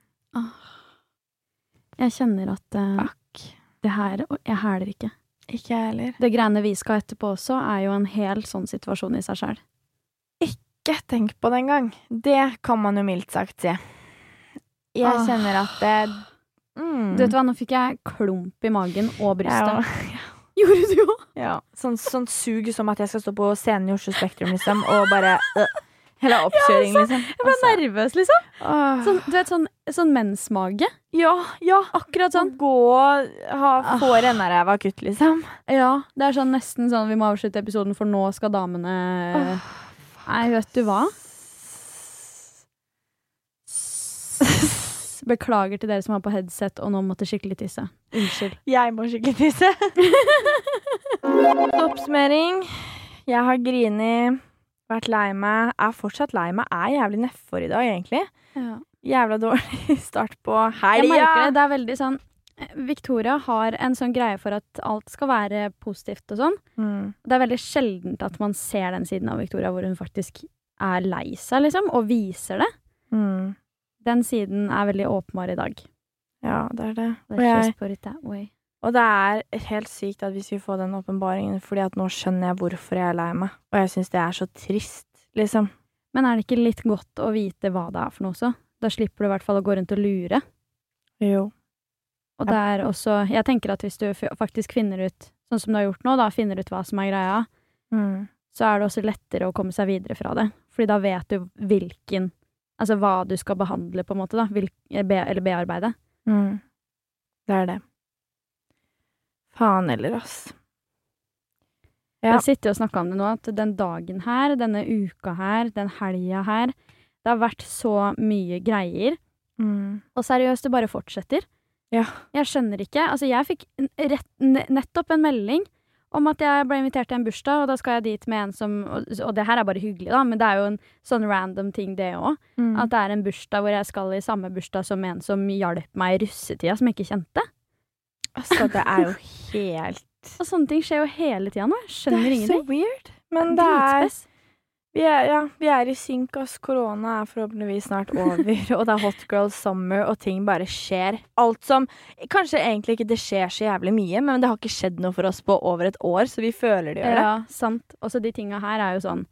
Jeg kjenner at det her, jeg hæler ikke. Ikke jeg heller. Det greiene vi skal etterpå også er jo en helt sånn situasjon i seg selv. Ikke ikke tenkt på det engang. Det kan man jo mildt sagt si. Jeg kjenner at det... Du vet hva, nå fikk jeg klump i magen og brystet. Ja. Gjorde du jo? Ja, sånn sug som at jeg skal stå på scenen i Oslo Spektrum, liksom, og bare... Hele oppkjøring, liksom. Jeg ble nervøs, liksom. Sånn, du vet, sånn mensmage. Ja. Akkurat sånn. Gå og få renneræva kutt, liksom. Ja, det er sånn nesten sånn vi må avslutte episoden, for nå skal damene... Nei, vet du hva? Beklager til dere som har på headset og nå måtte skikkelig tisse. Unnskyld. Jeg må skikkelig tisse. Oppsummering. Jeg har grinet, vært lei meg, er fortsatt lei meg, er jævlig nedfor i dag, egentlig. Ja. Jævla dårlig start på helga. Jeg merker det, det er veldig sånn, Victoria har en sånn greie for at alt skal være positivt og sånn. Det er veldig sjeldent at man ser den siden av Victoria hvor hun faktisk er lei seg, liksom, og viser det. Den siden er veldig åpenbar i dag. Ja, det er det. Og det er helt sykt at hvis vi får den åpenbaringen, fordi at nå skjønner jeg hvorfor jeg er lei meg. Og jeg synes det er så trist, liksom. Men er det ikke litt godt å vite hva det er for noe også? Da slipper du i hvert fall å gå rundt og lure. Jo. Og det er også, jeg tenker at hvis du faktisk finner ut, sånn som du har gjort nå, da finner ut hva som er greia, så er det også lettere å komme seg videre fra det. Fordi da vet du hvilken, altså hva du skal behandle på en måte da, eller bearbeide. Det er det. Faen eller ass. Ja. Jeg sitter og snakker om det nå, at den dagen her, denne uka her, den helga her, det har vært så mye greier. Og seriøst, det bare fortsetter. Ja. Jeg skjønner ikke. Altså, jeg fikk nettopp en melding om at jeg ble invitert til en bursdag, og da skal jeg dit med en som, og det her er bare hyggelig da, men det er jo en sånn random ting det også, at det er en bursdag hvor jeg skal i samme bursdag som en som hjalp meg i russetida, som jeg ikke kjente. Altså, det er jo helt... Og sånne ting skjer jo hele tiden nå, jeg skjønner ingenting. Det er så weird, men det er... Vi er i synk, ass. Korona er forhåpentligvis snart over, og det er hot girl summer, og ting bare skjer. Alt som, kanskje egentlig ikke det skjer så jævlig mye, men det har ikke skjedd noe for oss på over et år, så vi føler det gjør det. Ja, sant. Også de tingene her er jo sånn,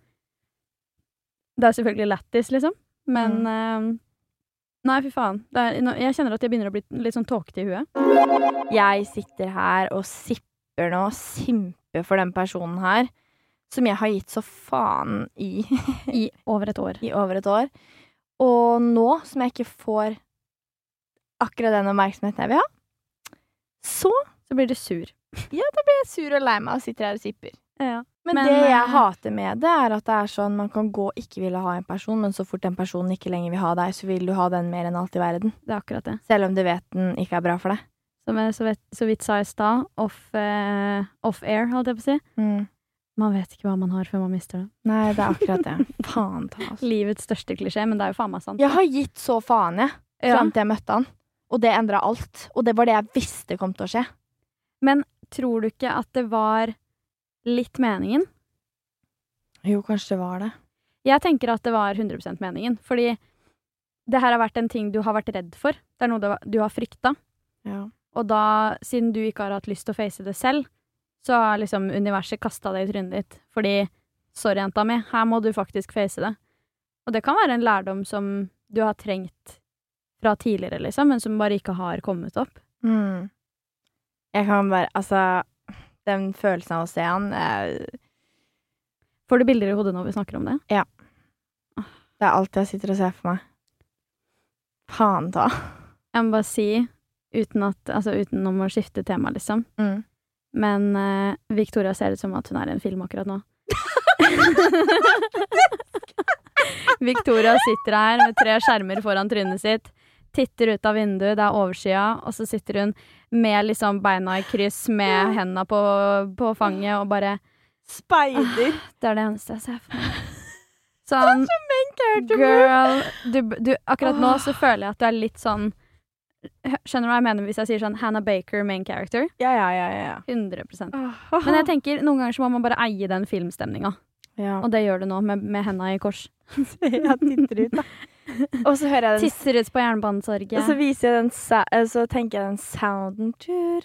det er selvfølgelig lættis, liksom, men nei, fy faen. Jeg kjenner at jeg begynner å bli litt sånn tåkete i huet. Jeg sitter her og simper for den personen her, som jeg har gitt så faen i over et år. I over et år. Og nå, som jeg ikke får akkurat den oppmerksomheten jeg vil ha, så blir du sur. Ja, da blir jeg sur og lei meg og sitter her og sipper. Ja. Men det jeg hater med det, er at det er sånn, man kan gå og ikke ville ha en person, men så fort den personen ikke lenger vil ha deg, så vil du ha den mer enn alt i verden. Det er akkurat det. Selv om du vet den ikke er bra for deg. Som jeg så vidt sa i stad, off-air, holdt jeg på å si. Man vet ikke hva man har før man mister det. Nei, det er akkurat det. Faen ta. Livets største klisjé, men det er jo faen meg sant. Jeg har gitt så faen, frem til jeg møtte han. Og det endret alt. Og det var det jeg visste kom til å skje. Men tror du ikke at det var litt meningen? Jo, kanskje det var det. Jeg tenker at det var 100% meningen. Fordi det her har vært en ting du har vært redd for. Det er noe du har fryktet. Ja. Og da, siden du ikke har hatt lyst til å face det selv, så har liksom universet kastet deg i trynet ditt. Fordi, sorry jenta mi, her må du faktisk face det. Og det kan være en lærdom som du har trengt fra tidligere, liksom, men som bare ikke har kommet opp. Jeg kan bare, altså, den følelsen av å se han Får du bilder i hodet når vi snakker om det? Ja. Det er alt jeg sitter og ser for meg. Faen da. Jeg må bare si, uten å skifte tema, liksom. Men Victoria ser ut som at hun er i en film akkurat nå. Victoria sitter her med 3 skjermer foran trynet sitt, titter ut av vinduet, det er overskya, og så sitter hun med liksom beina i kryss, med hendene på fanget, og bare speider. Det er det eneste jeg ser for meg. Sånn, girl, du akkurat nå så føler jeg at du er litt sånn, skjønner du hva jeg mener hvis jeg sier sånn Hannah Baker, main character? Ja. 100%. Men jeg tenker, noen ganger så må man bare eie den filmstemninga. Ja. Og det gjør du nå, med hendene i kors. Jeg titter ut, da. Og så hører jeg den... Titter ut på jernbanesorget. Og så viser jeg så tenker jeg den sounden.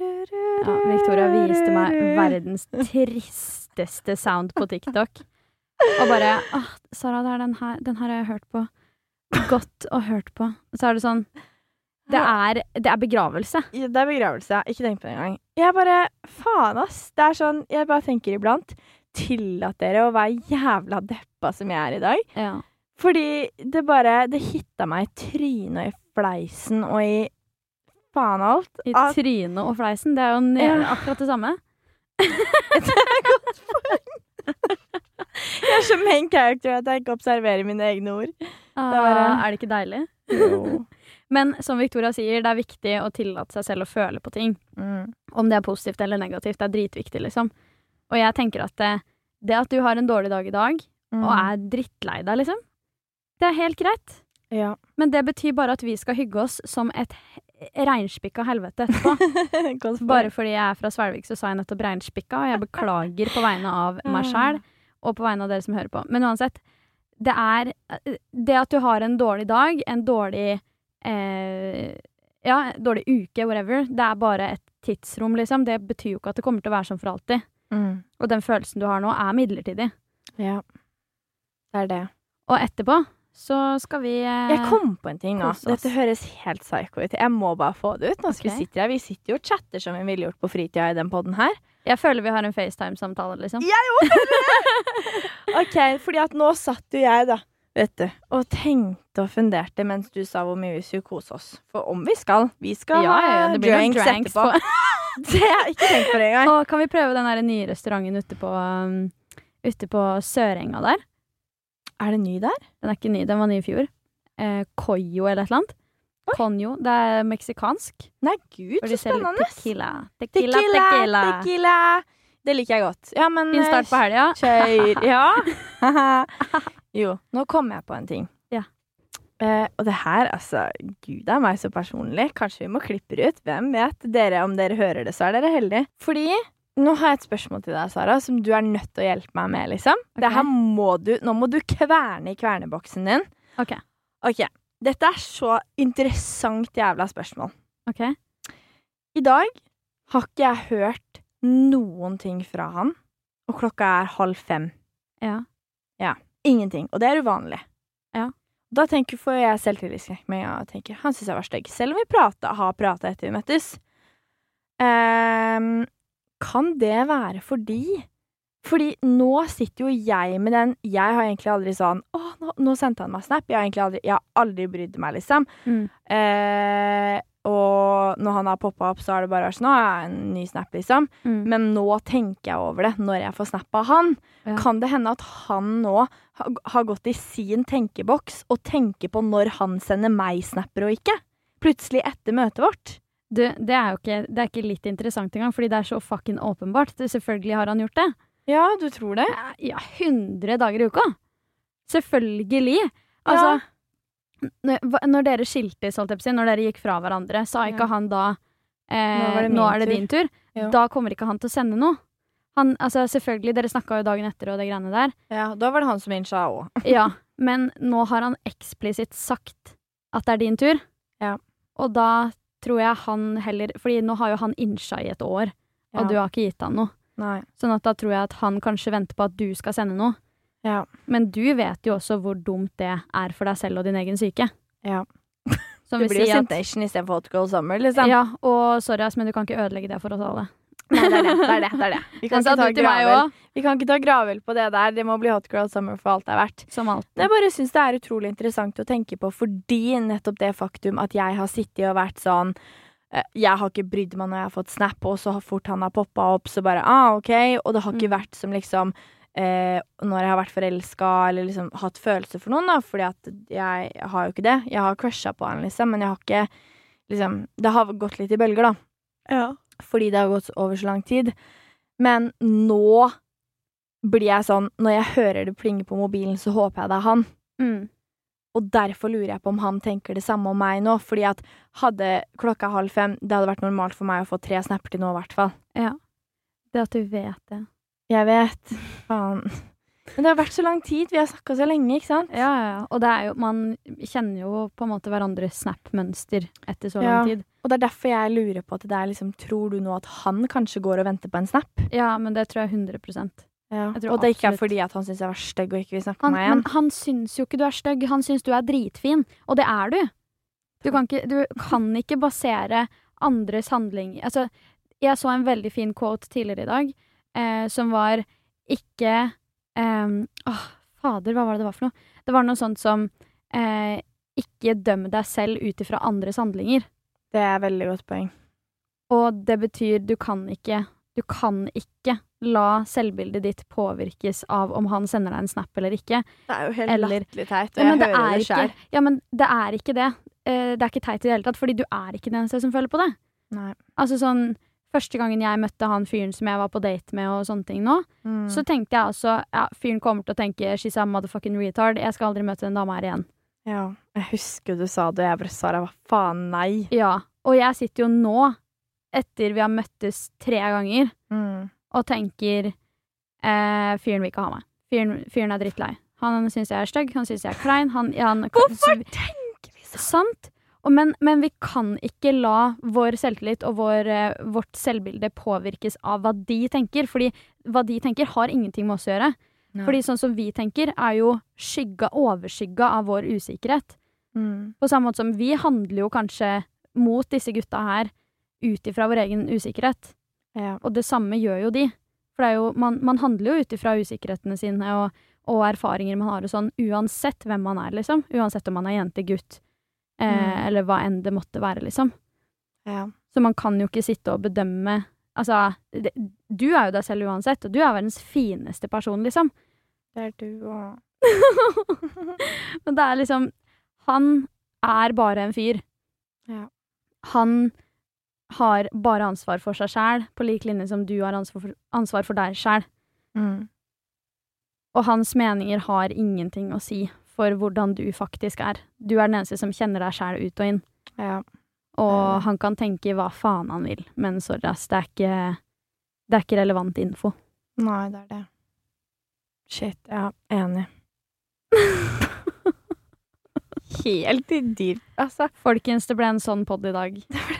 Ja, Victoria viste meg verdens tristeste sound på TikTok. Og bare, Sara, det er den her har jeg hørt på. Godt og hørt på. Så er det sånn, det er begravelse. Ja, det er begravelse, ikke tenk på det engang. Jeg bare, faen ass, det er sånn, jeg bare tenker iblant, tillat dere å være jævla deppa som jeg er i dag. Ja. Fordi det hitta meg i trynet og i fleisen og i faen alt. I trynet og fleisen, det er jo akkurat det samme. Det er godt poeng. Jeg er så main character at jeg ikke observerer mine egne ord. Er det ikke deilig? Jo. Men som Victoria sier, det er viktig å tillate seg selv å føle på ting. Om det er positivt eller negativt, det er dritviktig, liksom. Og jeg tenker at det at du har en dårlig dag i dag, og er drittlei deg, liksom, det er helt greit. Ja. Men det betyr bare at vi skal hygge oss som et regnspikka helvete etterpå. Bare fordi jeg er fra Svelvik, så sa jeg nettopp regnspikka, og jeg beklager på vegne av meg selv, og på vegne av dere som hører på. Men uansett, det at du har en dårlig dag, en dårlig dårlig uke, whatever, det er bare et tidsrom, liksom. Det betyr jo ikke at det kommer til å være sånn for alltid. Og den følelsen du har nå er midlertidig. Ja, det er det. Og etterpå så skal vi Jeg kom på en ting nå. Dette høres helt psycho ut. Jeg må bare få det ut. Nå skal vi sitte her. Vi sitter jo og chatter som vi ville gjort på fritida i den podden her. Jeg føler vi har en FaceTime-samtale, liksom. Jeg jo føler det! Ok, fordi at nå satt jo jeg da, vet du, og tenkte og funderte mens du sa hvor mye vi skulle kose oss. For om vi skal ha det blir drinks etterpå. Det har jeg ikke tenkt på det engang. Og kan vi prøve den der nye restauranten ute på Sørenga der? Er det ny der? Den er ikke ny, den var ny i fjor. Coyo eller et eller annet. Conyo, det er meksikansk. Nei, gud, så spennende. Tequila. Det liker jeg godt. Ja, men Fin start på helga. Kjør, ja. Jo, nå kom jeg på en ting. Ja. Og det her, altså, gud er meg så personlig. Kanskje vi må klippe det ut. Hvem vet? Om dere hører det, så er dere heldige. Fordi nå har jeg et spørsmål til deg, Sara, som du er nødt til å hjelpe meg med, liksom. Okay. Det her nå må du kverne i kverneboksen din. Ok. Dette er så interessant jævla spørsmål. Ok. I dag har ikke jeg hørt noen ting fra han, og klokka er 4:30. Ja, ingenting. Og det er uvanlig. Ja. Da får jeg selvtillitskrekk med å tenke, han synes jeg var stygg. Selv om vi har pratet etter vi møttes. Kan det være fordi nå sitter jo jeg med den. Jeg har egentlig aldri sånn nå sendte han meg snap. Jeg har aldri brydd meg, liksom. Og når han har poppet opp, så har det bare vært sånn en ny snap, liksom. Men nå tenker jeg over det når jeg får snap av han. Ja. Kan det hende at han nå har gått i sin tenkeboks og tenker på når han sender meg snapper og ikke? Plutselig etter møtet vårt. Det er ikke litt interessant engang, fordi det er så fucking åpenbart. Selvfølgelig har han gjort det. Ja, du tror det? Ja, 100 dager i uka. Selvfølgelig. Altså, når dere skiltes, når dere gikk fra hverandre, sa ikke han da nå er det din tur. Jo. Da kommer ikke han til å sende noe. Selvfølgelig, dere snakket jo dagen etter og det greiene der. Ja, da var det han som innsja også. Ja, men nå har han eksplisitt sagt at det er din tur. Ja. Og da tror jeg han heller, fordi nå har jo han innsja i et år, og du har ikke gitt han noe. Nei. Sånn at da tror jeg at han kanskje venter på at du skal sende noe. Ja. Men du vet jo også hvor dumt det er for deg selv og din egen syke. Ja. Det blir jo Sensation i stedet for Hot Girl Summer, liksom. Ja, og sorry, men du kan ikke ødelegge det for oss alle. Nei, det er det. Vi kan ikke ta gravøl på det der. Det må bli Hot Girl Summer for alt det er verdt. Som alt. Jeg bare synes det er utrolig interessant å tenke på, fordi nettopp det faktum at jeg har sittet og vært sånn, jeg har ikke brydd meg når jeg har fått snap, og så fort han har poppet opp, så bare, ok, og det har ikke vært som liksom, når jeg har vært forelsket, eller liksom hatt følelser for noen da, fordi at jeg har jo ikke det. Jeg har crushet på han, liksom, men jeg har ikke, liksom, det har gått litt i bølger da. Ja. Fordi det har gått over så lang tid. Men nå blir jeg sånn, når jeg hører det plinge på mobilen, så håper jeg det er han. Og derfor lurer jeg på om han tenker det samme om meg nå, fordi at hadde klokka 4:30, det hadde vært normalt for meg å få 3 snapper til nå, i hvert fall. Ja. Det at du vet det. Jeg vet. Faen. Men det har vært så lang tid, vi har snakket så lenge, ikke sant? Ja. Og det er jo, man kjenner jo på en måte hverandres snap-mønster etter så lang tid. Og det er derfor jeg lurer på at det er liksom, tror du nå at han kanskje går og venter på en snap? Ja, men det tror jeg 100%. Ja. Og det ikke fordi at han synes jeg var stygg og ikke vil snakke med meg igjen. Men han synes jo ikke du er stygg, han synes du er dritfin, og det er du. Du kan ikke basere andres handling. Altså, jeg så en veldig fin quote tidligere i dag, som var ikke fader, hva var det var for noe? Det var noe sånt som ikke døm deg selv ut ifra andres handlinger. Det er veldig godt poeng. Og det betyr du kan ikke la selvbildet ditt påvirkes av om han sender deg en snap eller ikke. Det er jo helt latterlig teit, og jeg hører det selv. Ja, men det er ikke det. Det er ikke teit i det hele tatt, fordi du er ikke den eneste som føler på det. Nei. Altså sånn, første gangen jeg møtte han fyren som jeg var på date med og sånne ting nå, så tenkte jeg altså, fyren kommer til å tenke, she's a motherfucking retard, jeg skal aldri møte den dama her igjen. Ja, jeg husker du sa det, jeg bare sa hva faen, nei. Ja, og jeg sitter jo nå, etter vi har møttes 3 ganger, og tenker, fyren vil ikke ha meg. Fyren er drittlei. Han synes jeg er stygg, han synes jeg er klein. Hvorfor tenker vi sånn? Sant? Men vi kan ikke la vår selvtillit og vårt selvbilde påvirkes av hva de tenker, fordi hva de tenker har ingenting med oss å gjøre. Nei. Fordi sånn som vi tenker er jo overskygga av vår usikkerhet. På samme måte som vi handler jo kanskje mot disse gutta her ut ifra vår egen usikkerhet. Ja. Og det samme gjør jo de. For det er jo, man handler jo ut ifra usikkerhetene sine og erfaringer man har og sånn, uansett hvem man er, liksom. Uansett om man er jente, gutt, eller hva enn det måtte være, liksom. Ja. Så man kan jo ikke sitte og bedømme. Altså, du er jo deg selv uansett, og du er verdens fineste person, liksom. Det er du også. Men det er liksom, han er bare en fyr. Ja. Han har bare ansvar for seg selv, på lik linje som du har ansvar for deg selv. Og hans meninger har ingenting å si for hvordan du faktisk er. Du er den eneste som kjenner deg selv ut og inn. Ja. Og han kan tenke hva faen han vil, men sorry, det er ikke relevant info. Nei, det er det. Shit, ja, enig. Helt i dyr, altså. Folkens, det ble en sånn podd i dag.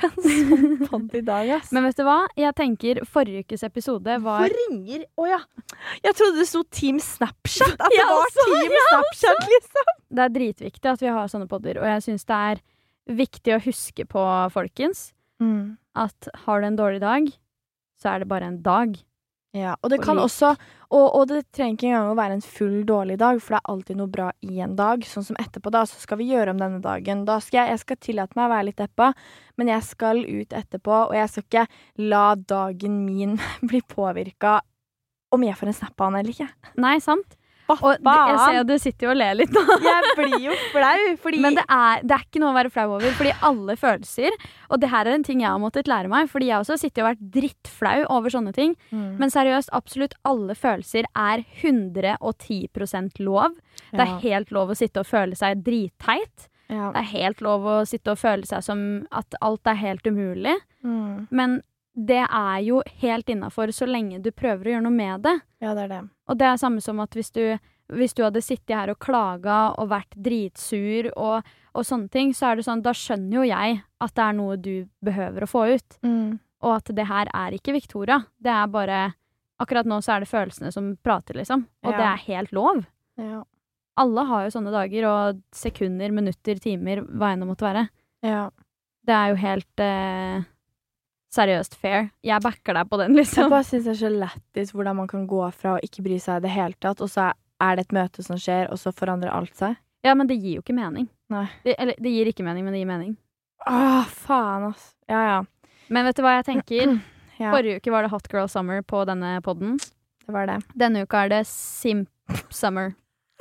Ass. Men vet du hva? Jeg tenker forrige ukes episode var... Hvor ringer? Åja, jeg trodde det stod Team Snapchat. At det var Team Snapchat, liksom. Det er dritviktig at vi har sånne podder, og jeg synes det er viktig å huske på, folkens, at har du en dårlig dag, så er det bare en dag. Ja, og det kan også, og det trenger ikke engang å være en full dårlig dag, for det er alltid noe bra i en dag, sånn som etterpå da, så skal vi gjøre om denne dagen. Da skal jeg skal tillate meg å være litt deppa, men jeg skal ut etterpå, og jeg skal ikke la dagen min bli påvirket om jeg får en snap av han eller ikke. Nei, sant? Og jeg ser at du sitter jo og ler litt nå. Jeg blir jo flau, fordi... Men det er ikke noe å være flau over, fordi alle følelser, og det her er en ting jeg har måttet lære meg, fordi jeg også sitter og har vært drittflau over sånne ting, men seriøst, absolutt alle følelser er 110% lov. Ja. Det er helt lov å sitte og føle seg dritteit. Ja. Det er helt lov å sitte og føle seg som at alt er helt umulig. Men det er jo helt innenfor så lenge du prøver å gjøre noe med det. Ja, det er det. Og det er samme som at hvis du hadde sittet her og klaget og vært dritsur og sånne ting, så er det sånn, da skjønner jo jeg at det er noe du behøver å få ut. Og at det her er ikke Victoria. Det er bare, akkurat nå så er det følelsene som prater, liksom. Og det er helt lov. Ja. Alle har jo sånne dager, og sekunder, minutter, timer, hva enn det måtte være. Ja. Det er jo helt... seriøst fair. Jeg backer deg på den, liksom. Jeg bare synes det er så lættis hvordan man kan gå fra å ikke bry seg i det hele tatt, og så er det et møte som skjer, og så forandrer alt seg. Ja, men det gir jo ikke mening. Nei. Det gir ikke mening, men det gir mening. Faen, ass. Ja. Men vet du hva jeg tenker? Ja. Forrige uke var det Hot Girl Summer på denne podden. Det var det. Denne uka er det Simp Summer.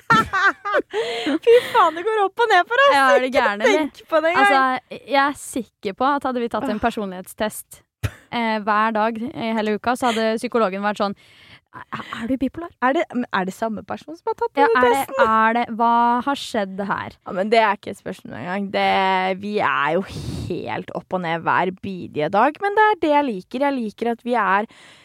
Fy faen, det går opp og ned for oss. Ja, er det gærne, tenk på det engang. Altså, jeg er sikker på at hadde vi tatt en personlighetstest hver dag i hele uka, så hadde psykologen vært sånn, er du bipolar? Er det samme person som har tatt denne testen? Hva har skjedd her? Ja, men det er ikke et spørsmål engang. Vi er jo helt opp og ned hver bidige dag, men det er det jeg liker. Jeg liker at vi er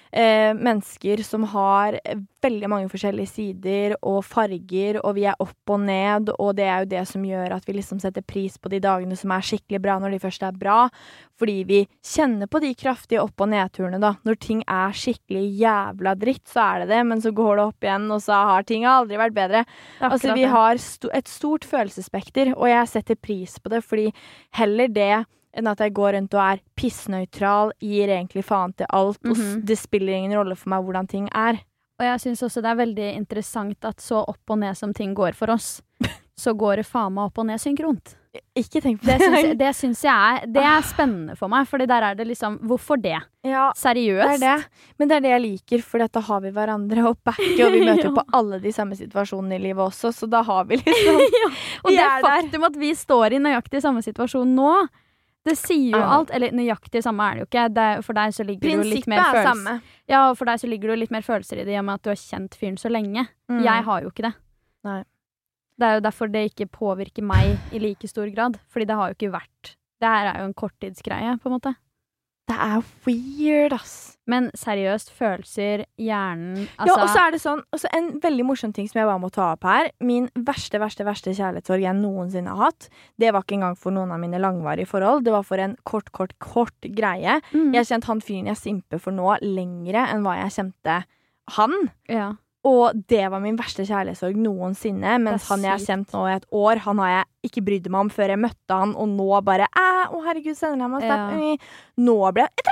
mennesker som har veldig mange forskjellige sider og farger, og vi opp og ned, og det jo det som gjør at vi liksom setter pris på de dagene som skikkelig bra når de først bra, fordi vi kjenner på de kraftige opp- og nedturene da. Når ting skikkelig jævla dritt, så det, men så går det opp igjen, og så har ting aldri vært bedre. Altså, vi har et stort følelsesspekter, og jeg setter pris på det, fordi heller det enn at jeg går rundt og pissnøytral, gir egentlig faen til alt, og det spiller ingen rolle for meg hvordan ting Og jeg synes også det veldig interessant at så opp og ned som ting går for oss, så går det faen meg opp og ned synkront. Ikke tenk på det. Det synes jeg det spennende for meg, fordi der det liksom, hvorfor det? Ja, seriøst. Det men det det jeg liker, for da har vi hverandre og backer, og vi møter på alle de samme situasjonene i livet også, så da har vi liksom... Ja, og det faktum at vi står i nøyaktig samme situasjon nå, det sier jo alt, eller nøyaktig samme det jo ikke, for deg så ligger det jo litt mer følelser. Samme. Ja, og for deg så ligger det jo litt mer følelser i det, i og med at du har kjent fyren så lenge. Jeg har jo ikke det. Nei. Det jo derfor det ikke påvirker meg i like stor grad, fordi det har jo ikke vært, det her jo en korttidsgreie, på en måte. Det weird, ass. Men seriøst, følelser, hjernen, altså... Ja, og så det sånn, også en veldig morsom ting som jeg bare må ta opp her. Min verste kjærlighetssorg jeg noensinne har hatt, det var ikke engang for noen av mine langvarige forhold. Det var for en kort greie. Jeg har kjent han fyren jeg simper for nå lengre enn hva jeg kjente han. Ja. Og det var min verste kjærlighetssorg noensinne, mens han jeg har kjent nå i et år, han har jeg ikke brydd meg om før jeg møtte han, og nå bare, å herregud, sender jeg meg stepp. Nå ble jeg,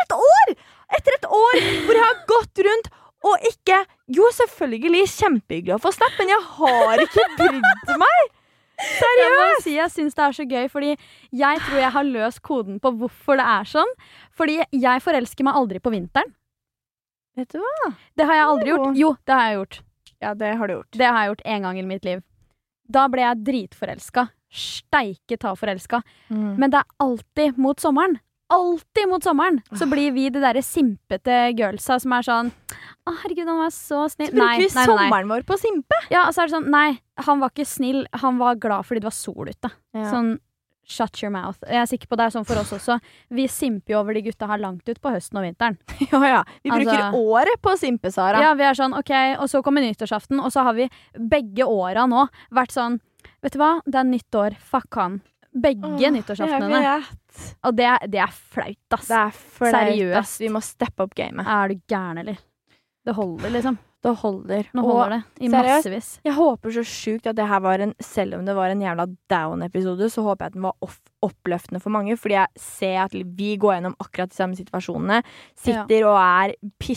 etter et år, hvor jeg har gått rundt, og ikke, jo selvfølgelig, kjempehyggelig å få snapp, men jeg har ikke brydd meg. Seriøst! Jeg synes det så gøy, fordi jeg tror jeg har løst koden på hvorfor det sånn, fordi jeg forelsker meg aldri på vinteren. Vet du hva? Det har jeg aldri gjort. Jo, det har jeg gjort. Ja, det har du gjort. Det har jeg gjort en gang i mitt liv. Da ble jeg dritforelska. Steike ta forelska. Men det alltid mot sommeren. Alltid mot sommeren. Så blir vi de der simpete girlsa som sånn, å herregud, han var så snill. Så bruker vi sommeren vår på simpe? Ja, og så det sånn, nei, han var ikke snill. Han var glad fordi det var sol ute. Ja. Sånn, shut your mouth. Jeg sikker på det sånn for oss også. Vi simper jo over de gutta her langt ut på høsten og vinteren. Ja. Vi bruker året på å simpe, Sara. Ja, vi sånn, ok, og så kommer nyttårsaften, og så har vi begge åra nå vært sånn, vet du hva, det nytt år, fuck han. Begge nyttårsaftenene. Og det flaut, ass. Det flaut, seriøst. Ass. Vi må steppe opp gamet. Du gæren, eller? Det holder, liksom. Det holder. Nå holder det, i massevis. Jeg håper så sjukt at det her var selv om det var en jævla down-episode, så håper jeg at den var oppløftende for mange, fordi jeg ser at vi går gjennom akkurat de samme situasjonene, sitter og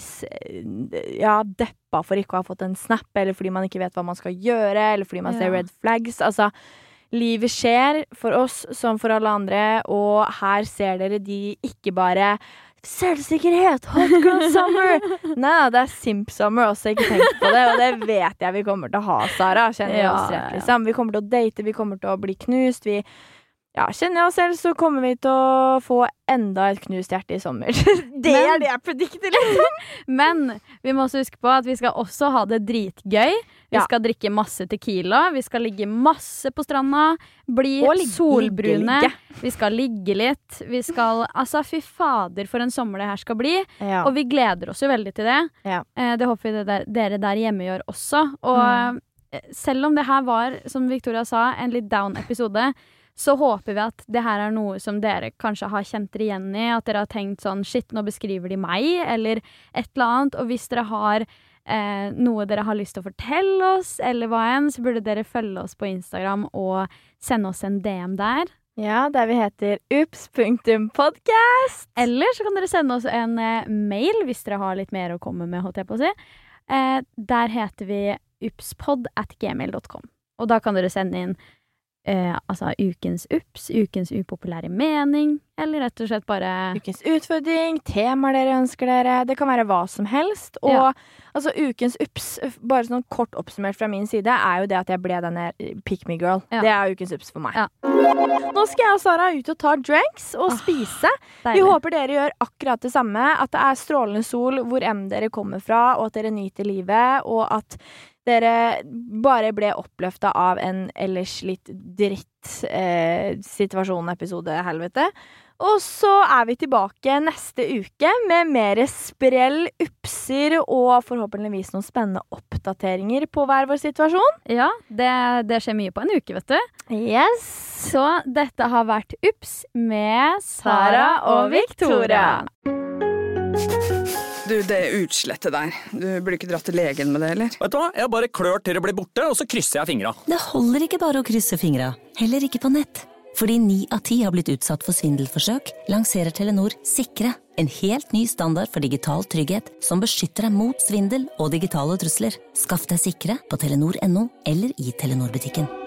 deppa for ikke å ha fått en snap, eller fordi man ikke vet hva man skal gjøre, eller fordi man ser red flags, altså... Livet skjer for oss som for alle andre, og her ser dere de ikke bare selvsikkerhet, hot girl summer. Nei, det simp summer også, ikke tenk på det, og det vet jeg vi kommer til å ha, Sara. Kjenner jeg oss rett, liksom. Vi kommer til å date, vi kommer til å bli knust, kjenner jeg oss selv, så kommer vi til å få enda et knust hjerte i sommer. Det det jeg predikter, liksom. Men vi må også huske på at vi skal også ha det dritgøy. Vi skal drikke masse tequila, vi skal ligge masse på stranda, bli solbrune, vi skal ligge litt, vi skal, altså fy fader for en sommer det her skal bli, og vi gleder oss jo veldig til det. Det håper vi dere der hjemme gjør også, og selv om det her var, som Victoria sa, en litt down episode, så håper vi at det her noe som dere kanskje har kjent dere igjen i, at dere har tenkt sånn, shit, nå beskriver de meg, eller et eller annet, og hvis dere har noe dere har lyst til å fortelle oss, eller hva enn, så burde dere følge oss på Instagram og sende oss en DM der. Ja, der vi heter ups.podcast. Eller så kan dere sende oss en mail, hvis dere har litt mer å komme med, holdt jeg på å si. Der heter vi upspod@gmail.com. Og da kan dere sende inn altså ukens ups, ukens upopulære mening, eller rett og slett bare ukens utfordring, temaer dere ønsker dere, det kan være hva som helst, og altså ukens ups, bare sånn kort oppsummert fra min side, jo det at jeg ble denne pick me girl. Det ukens ups for meg. Nå skal jeg og Sara ut og ta drinks og spise. Vi håper dere gjør akkurat det samme, at det strålende sol hvor enn dere kommer fra, og at dere nyter livet, og at dere bare ble oppløftet av en ellers litt dritt situasjon, episode, helvete. Og så vi tilbake neste uke med mer sprell, upser og forhåpentligvis noen spennende oppdateringer på hver vår situasjon. Ja, det skjer mye på en uke, vet du. Yes. Så dette har vært Ups med Sara og Victoria. Du, det utslettet der. Du burde ikke dratt til legen med det, eller? Vet du hva? Jeg bare klør til det blir borte, og så krysser jeg fingra. Det holder ikke bare å krysse fingra, heller ikke på nett. Fordi 9 av 10 har blitt utsatt for svindelforsøk, lanserer Telenor Sikre, en helt ny standard for digital trygghet som beskytter deg mot svindel og digitale trusler. Skaff deg Sikre på Telenor.no eller i Telenor-butikken.